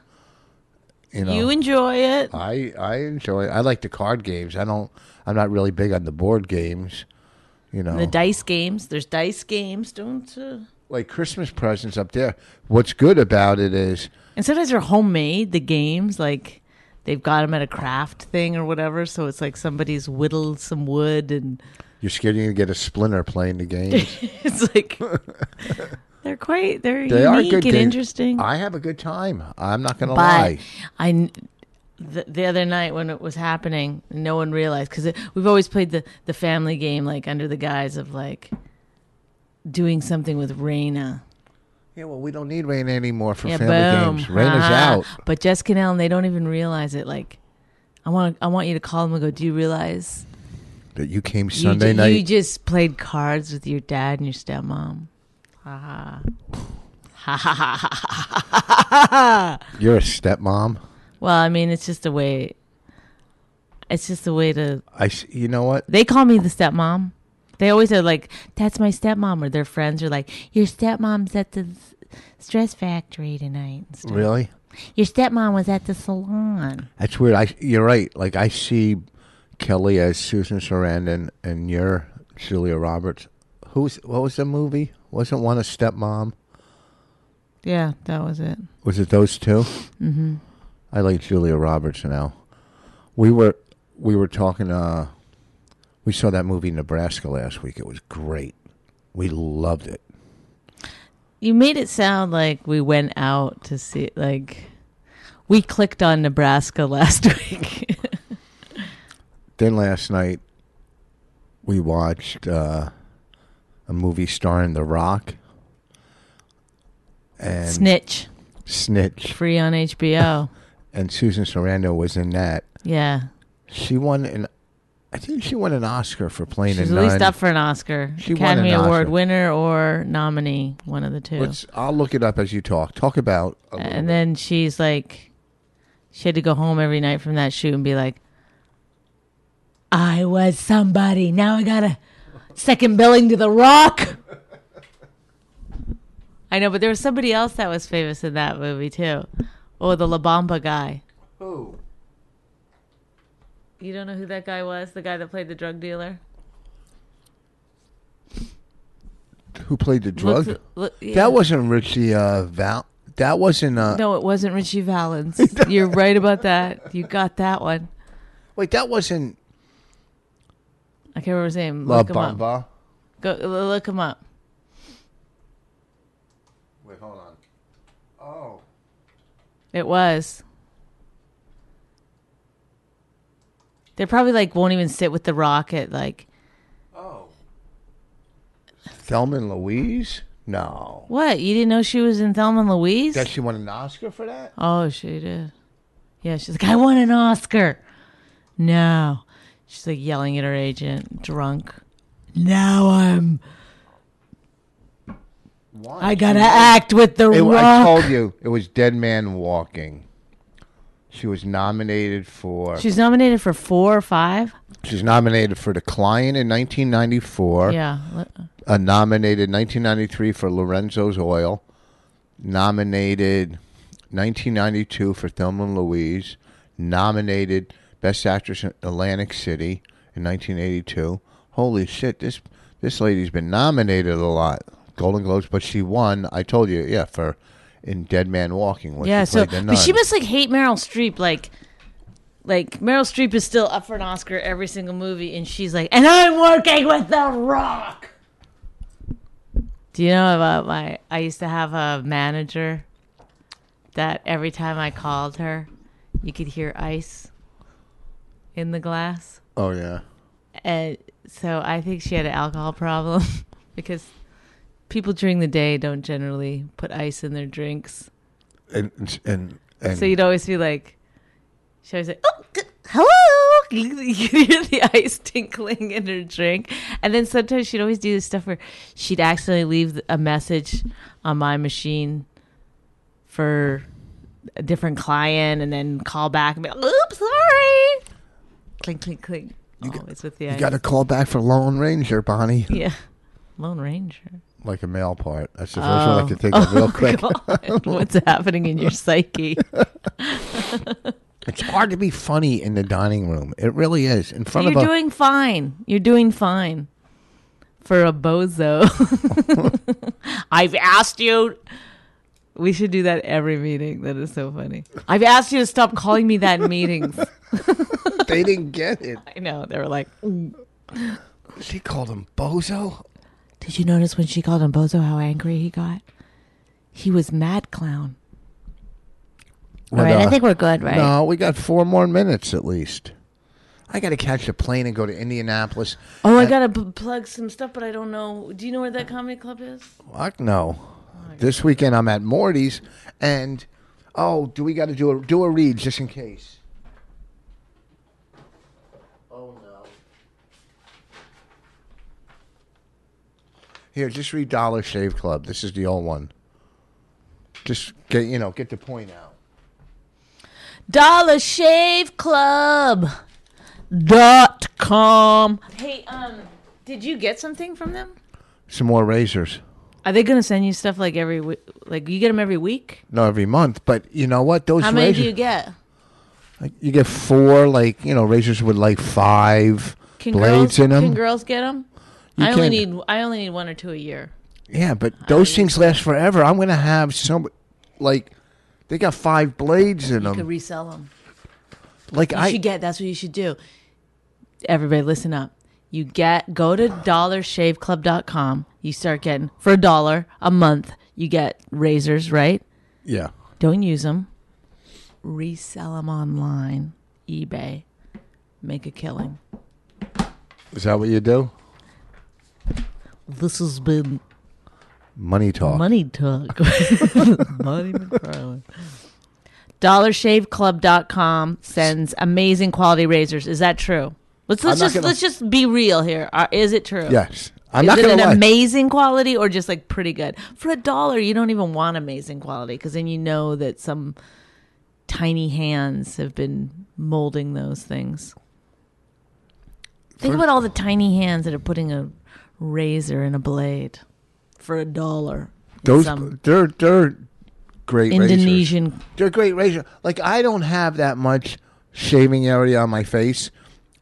You know, you enjoy it. I I enjoy. I like the card games. I don't. I'm not really big on the board games. You know, The dice games. There's dice games. Don't. Uh... like Christmas presents up there. What's good about it is And sometimes they're homemade. The games, like they've got them at a craft thing or whatever. So it's like somebody's whittled some wood, and you're scared you're gonna get a splinter playing the games. it's like they're quite. They're They are unique good and games. interesting. I have a good time. I'm not gonna But lie. I, kn- the, the other night when it was happening, no one realized because we've always played the, the family game like under the guise of like doing something with Raina. Yeah, well, we don't need Rain anymore for Yeah, family boom. games. Rain is Ah. out. But Jessica and Ellen, they don't even realize it. Like, I want I want you to call them and go, do you realize That you came you, Sunday ju- night. you just played cards with your dad and your stepmom? Ha ha. Ha ha ha ha ha ha ha. You're a stepmom. Well, I mean, it's just a way. It's just a way to. I. s- You know what? They call me the stepmom. They always are like, "That's my stepmom," or their friends are like, "Your stepmom's at the s- stress factory tonight." and stuff. Really? Your stepmom was at the salon. That's weird. I. You're right. Like I see Kelly as Susan Sarandon, and you're Julia Roberts. Who's? What was the movie? Wasn't one a stepmom? Yeah, that was it. Was it those two? Mm-hmm. I like Julia Roberts now. We were we were talking. Uh, we saw that movie Nebraska last week. It was great. We loved it. You made it sound like we went out to see, like, we clicked on Nebraska last week. Then last night we watched uh, a movie starring The Rock and Snitch, Snitch, free on H B O. and Susan Sarandon was in that. Yeah, She won an. I think she won an Oscar for playing she's a at nun. least up for an Oscar, She won Academy an Award Oscar. winner or nominee, one of the two. Let's. I'll look it up as you talk. Talk about. a little And bit. then she's like, she had to go home every night from that shoot and be like, I was somebody. Now I got a second billing to The Rock. I know, but there was somebody else that was famous in that movie too. Oh, the La Bamba guy. Who? You don't know who that guy was? The guy that played the drug dealer? Who played the drug? Look, look, yeah. That wasn't Richie uh, Val. That wasn't. Uh, No, it wasn't Richie Valens. You're right about that. You got that one. Wait, that wasn't I can't remember his name. La Look him up. Bamba. Go look him up. Wait, hold on. Oh. It was. They probably like won't even sit with the Rock at like Oh. Thelma and Louise? No. what? You didn't know she was in Thelma and Louise? That she won an Oscar for that? Oh, she did. Yeah, she's like, I won an Oscar. No. She's like yelling at her agent, drunk. Now I'm. Why? I gotta act with the It- Rock. I told you it was Dead Man Walking. She was nominated for. She's nominated for four or five. She's nominated for The Client in nineteen ninety-four. Yeah. Uh, nominated nineteen ninety-three for Lorenzo's Oil. Nominated nineteen ninety-two for Thelma and Louise. Nominated Best Actress in Atlantic City in nineteen eighty-two. Holy shit, this this lady's been nominated a lot. Golden Globes, but she won, I told you, yeah, for in Dead Man Walking. When Yeah. she So, played the but she nun. must like hate Meryl Streep. Like, like Meryl Streep is still up for an Oscar every single movie, and she's like, and I'm working with the Rock. Do you know about my? I used to have a manager that every time I called her, you could hear ice in the glass. Oh, yeah. And so I think she had an alcohol problem because people during the day don't generally put ice in their drinks. And, and, and So you'd always be like, she always like, oh, g- hello. You could hear the ice tinkling in her drink. And then sometimes she'd always do this stuff where she'd accidentally leave a message on my machine for a different client and then call back and be like, oops, sorry. Clink, clink, clink. Always with the you ice. got to call back for Lone Ranger, Bonnie. Yeah. Lone Ranger. Like a male part. That's the first one I Oh. can think of real quick. God, what's happening in your psyche? It's hard to be funny in the dining room. It really is. In front You're of a doing fine. You're doing fine for a bozo. I've asked you. We should do that every meeting. That is so funny. I've asked you to stop calling me that in meetings. they didn't get it. I know. They were like, "Mm." She called him Bozo. Did you notice when she called him bozo how angry he got? He was mad clown. All Well, right, no. I think we're good, right? No, we got four more minutes at least. I got to catch a plane and go to Indianapolis. Oh, I Uh, gotta b- plug some stuff, but I don't know. Do you know where that comedy club is? Fuck no. This weekend I'm at Morty's, and oh, do we got to do a do a read just in case? Oh no. Here, just read Dollar Shave Club. This is the old one. Just get you know get the point out. Dollar Shave Club dot com. Hey, um, did you get something from them? Some more razors. Are they gonna send you stuff like every week? Like you get them every week? No, every month. But you know what? Those How many razors, do you get? like, you get four, like you know, razors with like five Can blades girls, in them. Can girls get them? You I only can. need I only need one or two a year. Yeah, but those things last forever. I'm gonna have some, like, they got five blades in You them. could resell them. Like You I, should get. That's what you should do. Everybody, listen up. You get go to dollar shave club dot com. You start getting for a dollar a month. You get razors, right? yeah. Don't use them. Resell them online, eBay. Make a killing. Is that what you do? This has been Money talk. Money Talk. Money McFarlane. dollar shave club dot com sends amazing quality razors. Is that true? Let's let's I'm not just gonna- let's just be real here. Uh, is it true? Yes, I'm Is not it gonna an lie. amazing quality or just like pretty good? For a dollar, you don't even want amazing quality because then you know that some tiny hands have been molding those things. Think For- about all the tiny hands that are putting a razor in a blade for a dollar. Those Some they're they're great razors. Indonesian. They're great razors. Like I don't have that much shaving area on my face,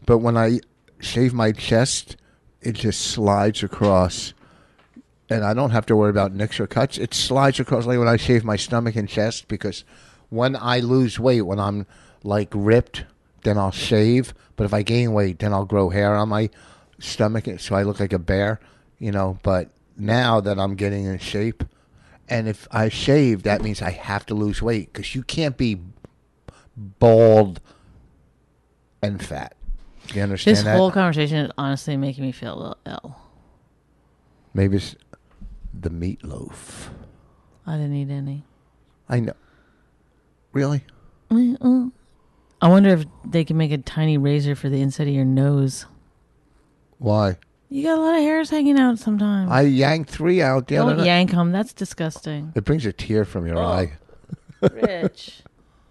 but when I shave my chest, it just slides across. And I don't have to worry about nicks or cuts. It slides across like when I shave my stomach and chest, because when I lose weight, when I'm like ripped, then I'll shave. But if I gain weight, then I'll grow hair on my stomach, so I look like a bear, you know. But now that I'm getting in shape, and if I shave, that means I have to lose weight, because you can't be bald and fat. Do you understand This that? whole conversation is honestly making me feel a little ill. Maybe it's the meatloaf. I didn't eat any. I know. Really? I wonder if they can make a tiny razor for the inside of your nose. Why? You got a lot of hairs hanging out sometimes. I yanked three out the other Don't night. yank them. That's disgusting. It brings a tear from your Oh. eye. Rich.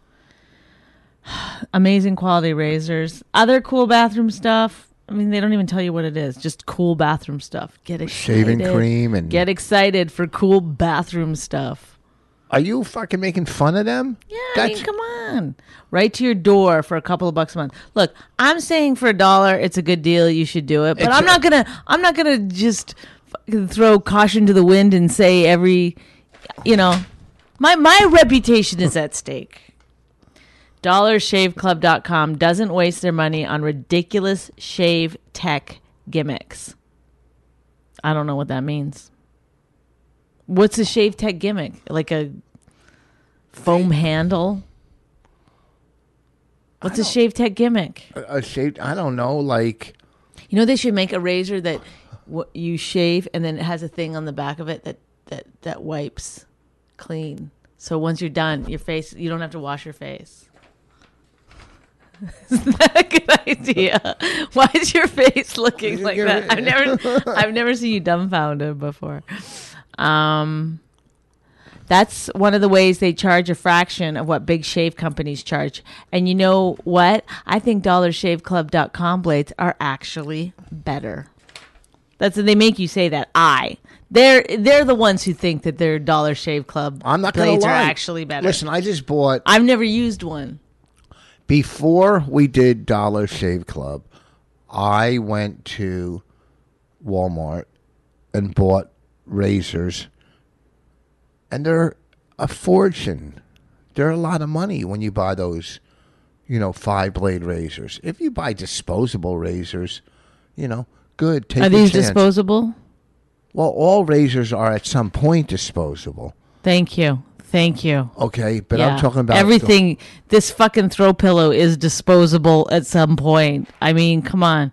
Amazing quality razors. Other cool bathroom stuff. I mean, they don't even tell you what it is. Just cool bathroom stuff. Get excited. Shaving cream and... Get excited for cool bathroom stuff. Are you fucking making fun of them? Yeah, I That's... mean, come on. Right to your door for a couple of bucks a month. Look, I'm saying for a dollar, it's a good deal. You should do it. But It's I'm a- not gonna. I'm not gonna just fucking throw caution to the wind and say every, you know, my my reputation is at stake. dollar shave club dot com doesn't waste their money on ridiculous shave tech gimmicks. I don't know what that means. What's a shave tech gimmick? Like a foam handle? What's a shave tech gimmick? A, a shaved... I don't know, like... You know, they should make a razor that w- you shave and then it has a thing on the back of it that, that, that wipes clean. So once you're done, your face, you don't have to wash your face. Isn't that a good idea? Why is your face looking like that? I've never, I've never seen you dumbfounded before. Um, that's one of the ways they charge a fraction of what big shave companies charge. And you know what? I think dollar shave club dot com blades are actually better. That's they make you say that. I. They're they're the ones who think that their Dollar Shave Club I'm not gonna blades are lie. actually better. Listen, I just bought... I've never used one. Before we did Dollar Shave Club, I went to Walmart and bought razors, and they're a fortune. They're a lot of money when you buy those, you know, five blade razors. If you buy disposable razors, you know, good. Take Are a these chance. disposable? Well, all razors are at some point disposable. Thank you. Thank you. Okay, but Yeah. I'm talking about everything. This fucking throw pillow is disposable at some point. I mean, come on.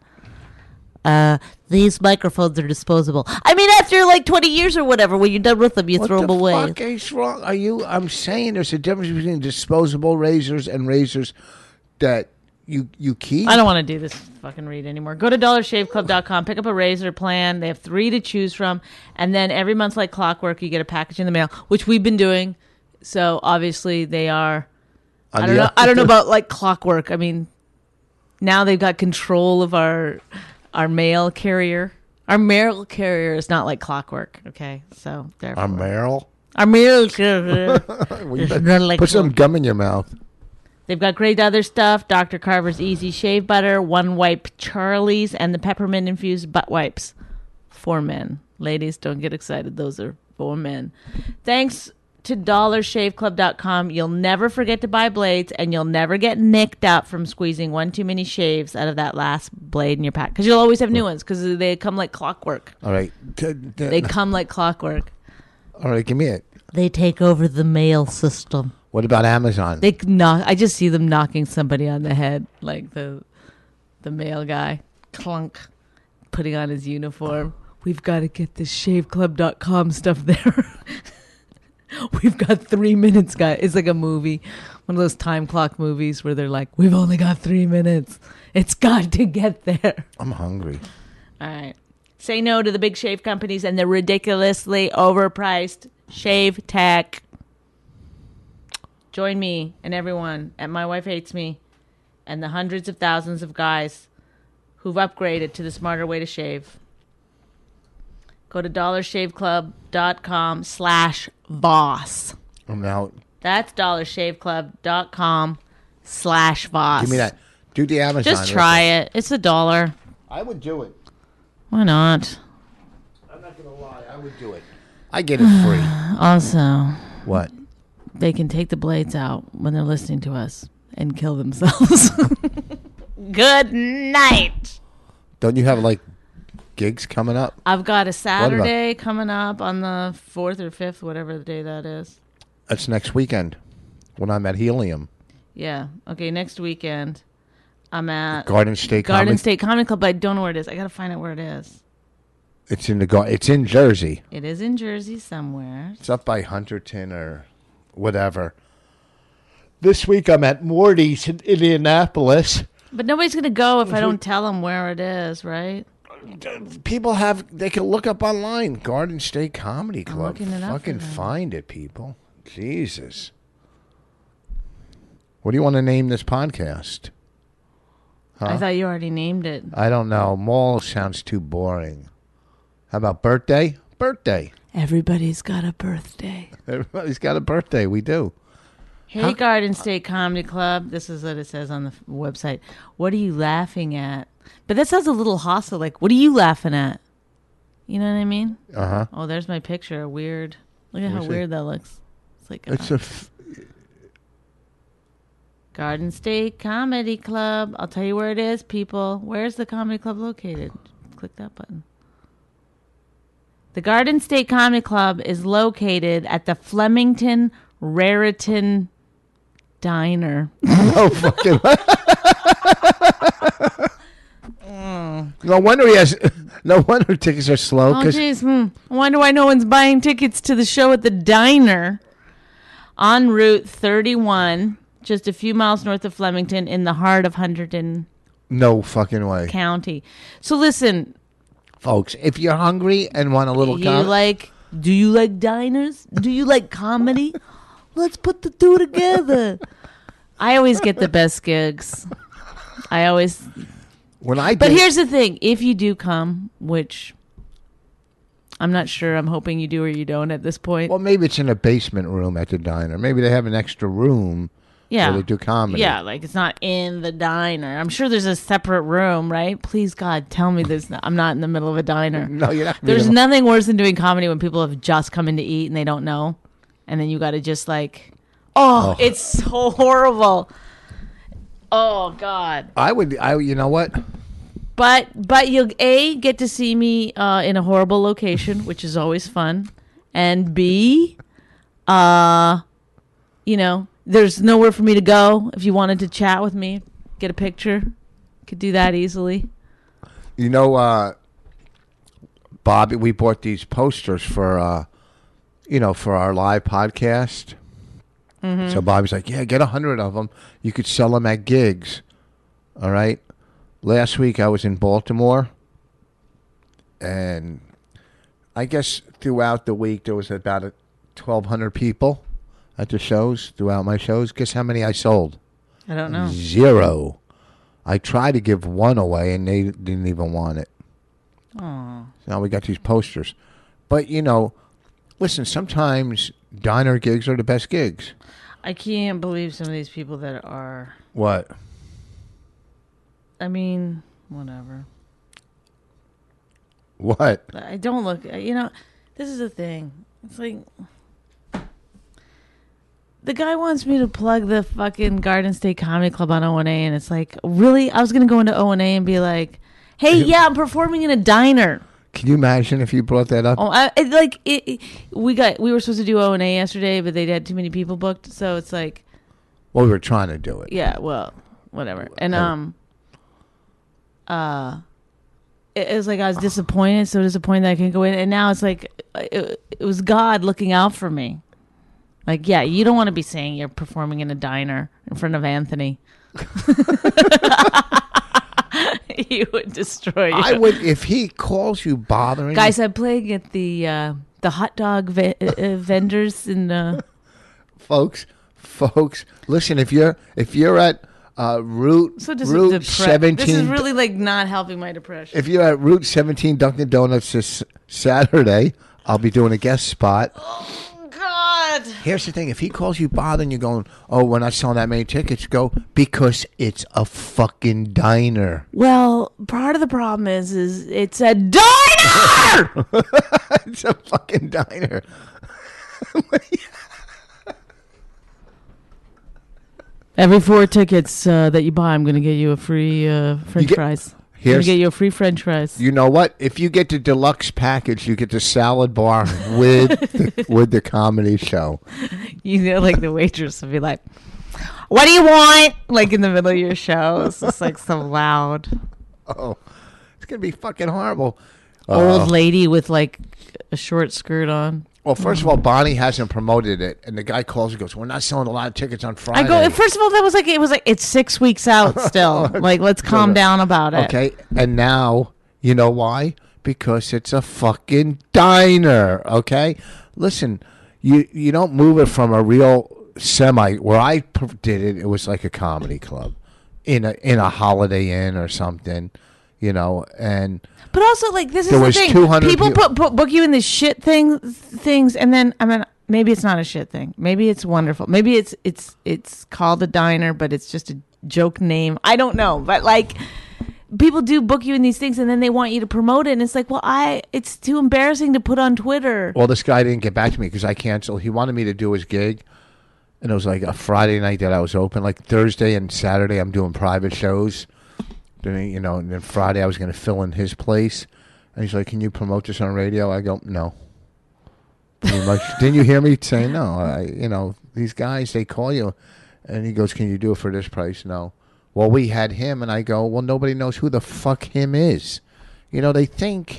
Uh, these microphones are disposable. I mean, after like twenty years or whatever, when you're done with them, you What throw the them away. fuck is wrong? Are you? I'm saying there's a difference between disposable razors and razors that you you keep. I don't want to do this fucking read anymore. Go to dollar shave club dot com, pick up a razor plan. They have three to choose from. And then every month, like clockwork, you get a package in the mail, which we've been doing. So obviously they are, On I don't the know. other- I don't know about like clockwork. I mean, now they've got control of our, our mail carrier. Our mail carrier is not like clockwork. Okay. So therefore. A Meryl. Our mail carrier. Well, you It's better not like put some gum in your mouth. They've got great other stuff. Doctor Carver's Easy Shave Butter, One Wipe Charlie's, and the peppermint infused butt wipes for men. Ladies, don't get excited. Those are for men. Thanks to dollar shave club dot com. You'll never forget to buy blades, and you'll never get nicked up from squeezing one too many shaves out of that last blade in your pack. Because you'll always have new ones because they come like clockwork. All right. T- t- They come like clockwork. All right. Give me it. They take over the mail system. What about Amazon? They knock. I just see them knocking somebody on the head, like the the male guy, clunk, putting on his uniform. We've got to get this shave club dot com stuff there. We've got three minutes, guys. It's like a movie, one of those time clock movies where they're like, "We've only got three minutes. It's got to get there." I'm hungry. All right. Say no to the big shave companies and the ridiculously overpriced shave tech. Join me and everyone at My Wife Hates Me and the hundreds of thousands of guys who've upgraded to the smarter way to shave. Go to dollar shave club dot com slash boss. I'm out. That's dollar shave club dot com slash boss. Give me that. Do the Amazon. Just try it. It's a dollar. I would do it. Why not? I'm not gonna lie. I would do it. I get it free. Also, What? they can take the blades out when they're listening to us and kill themselves. Good night. Don't you have like gigs coming up? I've got a Saturday coming up on the fourth or fifth, whatever the day that is. That's next weekend when I'm at Helium. Yeah. Okay, next weekend I'm at Garden State Garden Comedy. State Comedy Club, but I don't know where it is. I got to find out where it is. It's in the gar- It's in Jersey. It is in Jersey somewhere. It's up by Hunterton or whatever. This week I'm at Morty's in Indianapolis. But nobody's going to go if I don't tell them where it is, right? People have, they can look up online. Garden State Comedy Club. looking it up Fucking for them. find it, people. Jesus. What do you want to name this podcast? I thought you already named it. I don't know. Mall sounds too boring. How about birthday? Birthday. Everybody's got a birthday. Everybody's got a birthday. We do. Hey, Huh? Garden State Comedy Club. This is what it says on the f- website. What are you laughing at? But that sounds a little hostile. Like, what are you laughing at? You know what I mean? Uh huh. Oh, there's my picture. Weird. Look at Let me how see. weird that looks. It's like It's uh, a. F- Garden State Comedy Club. I'll tell you where it is, people. Where's the comedy club located? Click that button. The Garden State Comedy Club is located at the Flemington Raritan Diner. no fucking. No wonder he has. No wonder tickets are slow. Oh, Cause jeez. Hmm. I wonder why no one's buying tickets to the show at the diner on Route thirty-one, just a few miles north of Flemington in the heart of Hunterdon no fucking way, County. So listen, folks. If you're hungry and want a little, you com- like, do you like diners? Do you like comedy? Let's put the two together. I always get the best gigs. I always... when I But did, here's the thing. If you do come, which I'm not sure. I'm hoping you do or you don't at this point. well, maybe it's in a basement room at the diner. Maybe they have an extra room yeah. where they do comedy. Yeah, like it's not in the diner. I'm sure there's a separate room, right? Please, God, tell me there's not, I'm not in the middle of a diner. No, you're not. There's gonna- nothing worse than doing comedy when people have just come in to eat and they don't know. And then you got to just like, oh, Oh. it's so horrible. Oh, God. I would. I. You know what? But but you'll A, get to see me uh, in a horrible location, which is always fun. And B, uh, you know, there's nowhere for me to go. If you wanted to chat with me, get a picture, could do that easily. You know, uh, Bobby, we bought these posters for, uh, you know, for our live podcast. Mm-hmm. So Bobby's like, yeah, get a hundred of them. You could sell them at gigs. All right. Last week I was in Baltimore, and I guess throughout the week there was about twelve hundred people at the shows, throughout my shows. Guess how many I sold? I don't know. Zero. I tried to give one away, and they didn't even want it. Aw. So now we got these posters. But, you know, listen, sometimes diner gigs are the best gigs. I can't believe some of these people that are, What? I mean, whatever. What? I don't look, you know, this is the thing. It's like, the guy wants me to plug the fucking Garden State Comedy Club on O and A, and it's like, really? I was going to go into O and A and be like, hey, yeah, I'm performing in a diner. Can you imagine if you brought that up? Oh, I, it, like, it, it- we got, we were supposed to do O and A yesterday, but they had too many people booked, so it's like, Well, we were trying to do it. yeah, well, whatever. And, Oh. um, uh, it, it was like I was disappointed, so disappointed that I couldn't go in, and now it's like, it, it was God looking out for me. Like, yeah, you don't want to be saying you're performing in a diner in front of Anthony. He would destroy you. I would, if he calls you bothering. Guys, I'm playing at the uh, the hot dog ve- uh, vendors in uh, folks, folks, listen, if you're, if you're at uh, Route, so dis- Route depre- seventeen. This is really like not helping my depression. If you're at Route seventeen Dunkin' Donuts this Saturday, I'll be doing a guest spot. Oh God! not. Here's the thing: if he calls you Bob and you're going, "Oh, we're not selling that many tickets," go because it's a fucking diner. Well, part of the problem is, is it's a diner. It's a fucking diner. Every four tickets uh, that you buy, I'm going to get you a free uh, French get- fries. I'm Here's, going to get you a free French fries. you know what? If you get the deluxe package, you get the salad bar with the, with the comedy show. You know, like the waitress will be like, "What do you want?" Like in the middle of your show. It's just like so loud. Oh, it's gonna be fucking horrible. Old Uh, lady with like a short skirt on. Well, first of all, Bonnie hasn't promoted it, and the guy calls and goes, "We're not selling a lot of tickets on Friday." I go. First of all, that was like it was like it's six weeks out still. Like let's calm down about it. Okay, and now you know why? Because it's a fucking diner. Okay, listen, you you don't move it from a real semi. Where I p- did it, it was like a comedy club in a in a Holiday Inn or something, you know, and. But also, like, this is There the was thing. two hundred People people- put, put book you in this shit thing, things, and then I mean, maybe it's not a shit thing. Maybe it's wonderful. Maybe it's it's it's called a diner, but it's just a joke name. I don't know. But like, people do book you in these things, and then they want you to promote it, and it's like, well, I it's too embarrassing to put on Twitter. Well, this guy didn't get back to me because I canceled. He wanted me to do his gig, and it was like a Friday night that I was open. Like Thursday and Saturday, I'm doing private shows. Then he- you know, and then Friday I was going to fill in his place. And he's like, "Can you promote this on radio?" I go, "No." Pretty much. Didn't you hear me say no? I, you know, these guys, they call you, and he goes, "Can you do it for this price?" No. Well, we had him, and I go, "Well, nobody knows who the fuck him is." You know, they think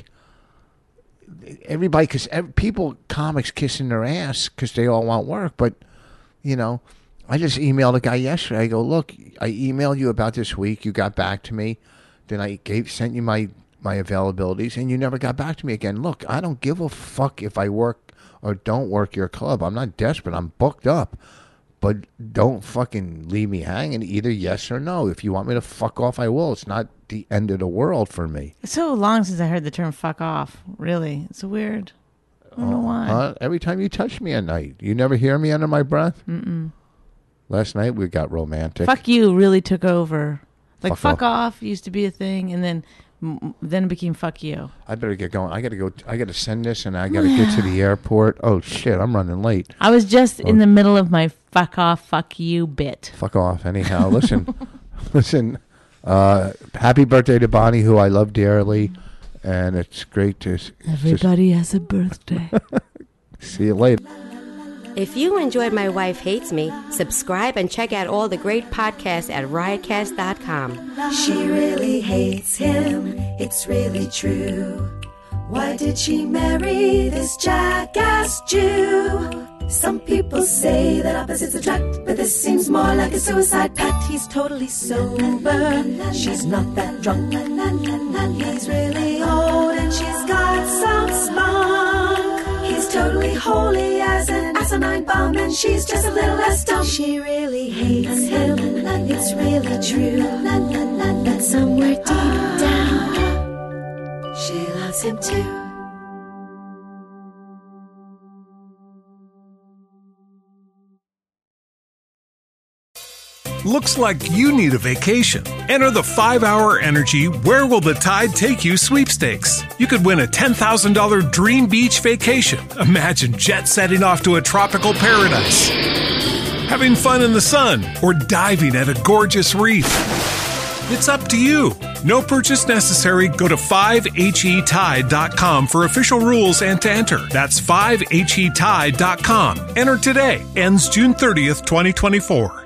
everybody, because every, people, comics kissing their ass because they all want work. But, you know, I just emailed a guy yesterday. I go, "Look, I emailed you about this week. You got back to me. Then I gave sent you my, my availabilities, and you never got back to me again. Look, I don't give a fuck if I work or don't work your club. I'm not desperate. I'm booked up. But don't fucking leave me hanging. Either yes or no. If you want me to fuck off, I will. It's not the end of the world for me." It's so long since I heard the term "fuck off." Really, it's weird. I don't know why. Uh, every time you touch me at night, you never hear me under my breath. Mm-mm. Last night we got romantic. Fuck you really took over. Like Fuck fuck, off. off used to be a thing, and then m- then it became fuck you. I better get going. I gotta go. I gotta send this, and I gotta get to the airport. Oh shit, I'm running late. I was just Oh. in the middle of my fuck off, fuck you bit. Fuck off. Anyhow, listen, listen. Uh, happy birthday to Bonnie, who I love dearly, and it's great to s- Everybody has a birthday. see you later. If you enjoyed My Wife Hates Me, subscribe and check out all the great podcasts at riotcast dot com. She really hates him, it's really true. Why did she marry this jackass Jew? Some people say that opposites attract, but this seems more like a suicide pact. He's totally sober, she's not that drunk. He's really old and she's got some spunk. He's totally holy as an asinine bomb, and she's just a little less dumb. She really hates him, it's really true. But somewhere deep down, she loves him too. Looks like you need a vacation. Enter the five hour Energy Where Will the Tide Take You sweepstakes. You could win a ten thousand dollars dream beach vacation. Imagine jet setting off to a tropical paradise, having fun in the sun, or diving at a gorgeous reef. It's up to you. No purchase necessary. Go to five H E tide dot com for official rules and to enter. That's five H E tide dot com. Enter today. Ends June thirtieth, twenty twenty-four.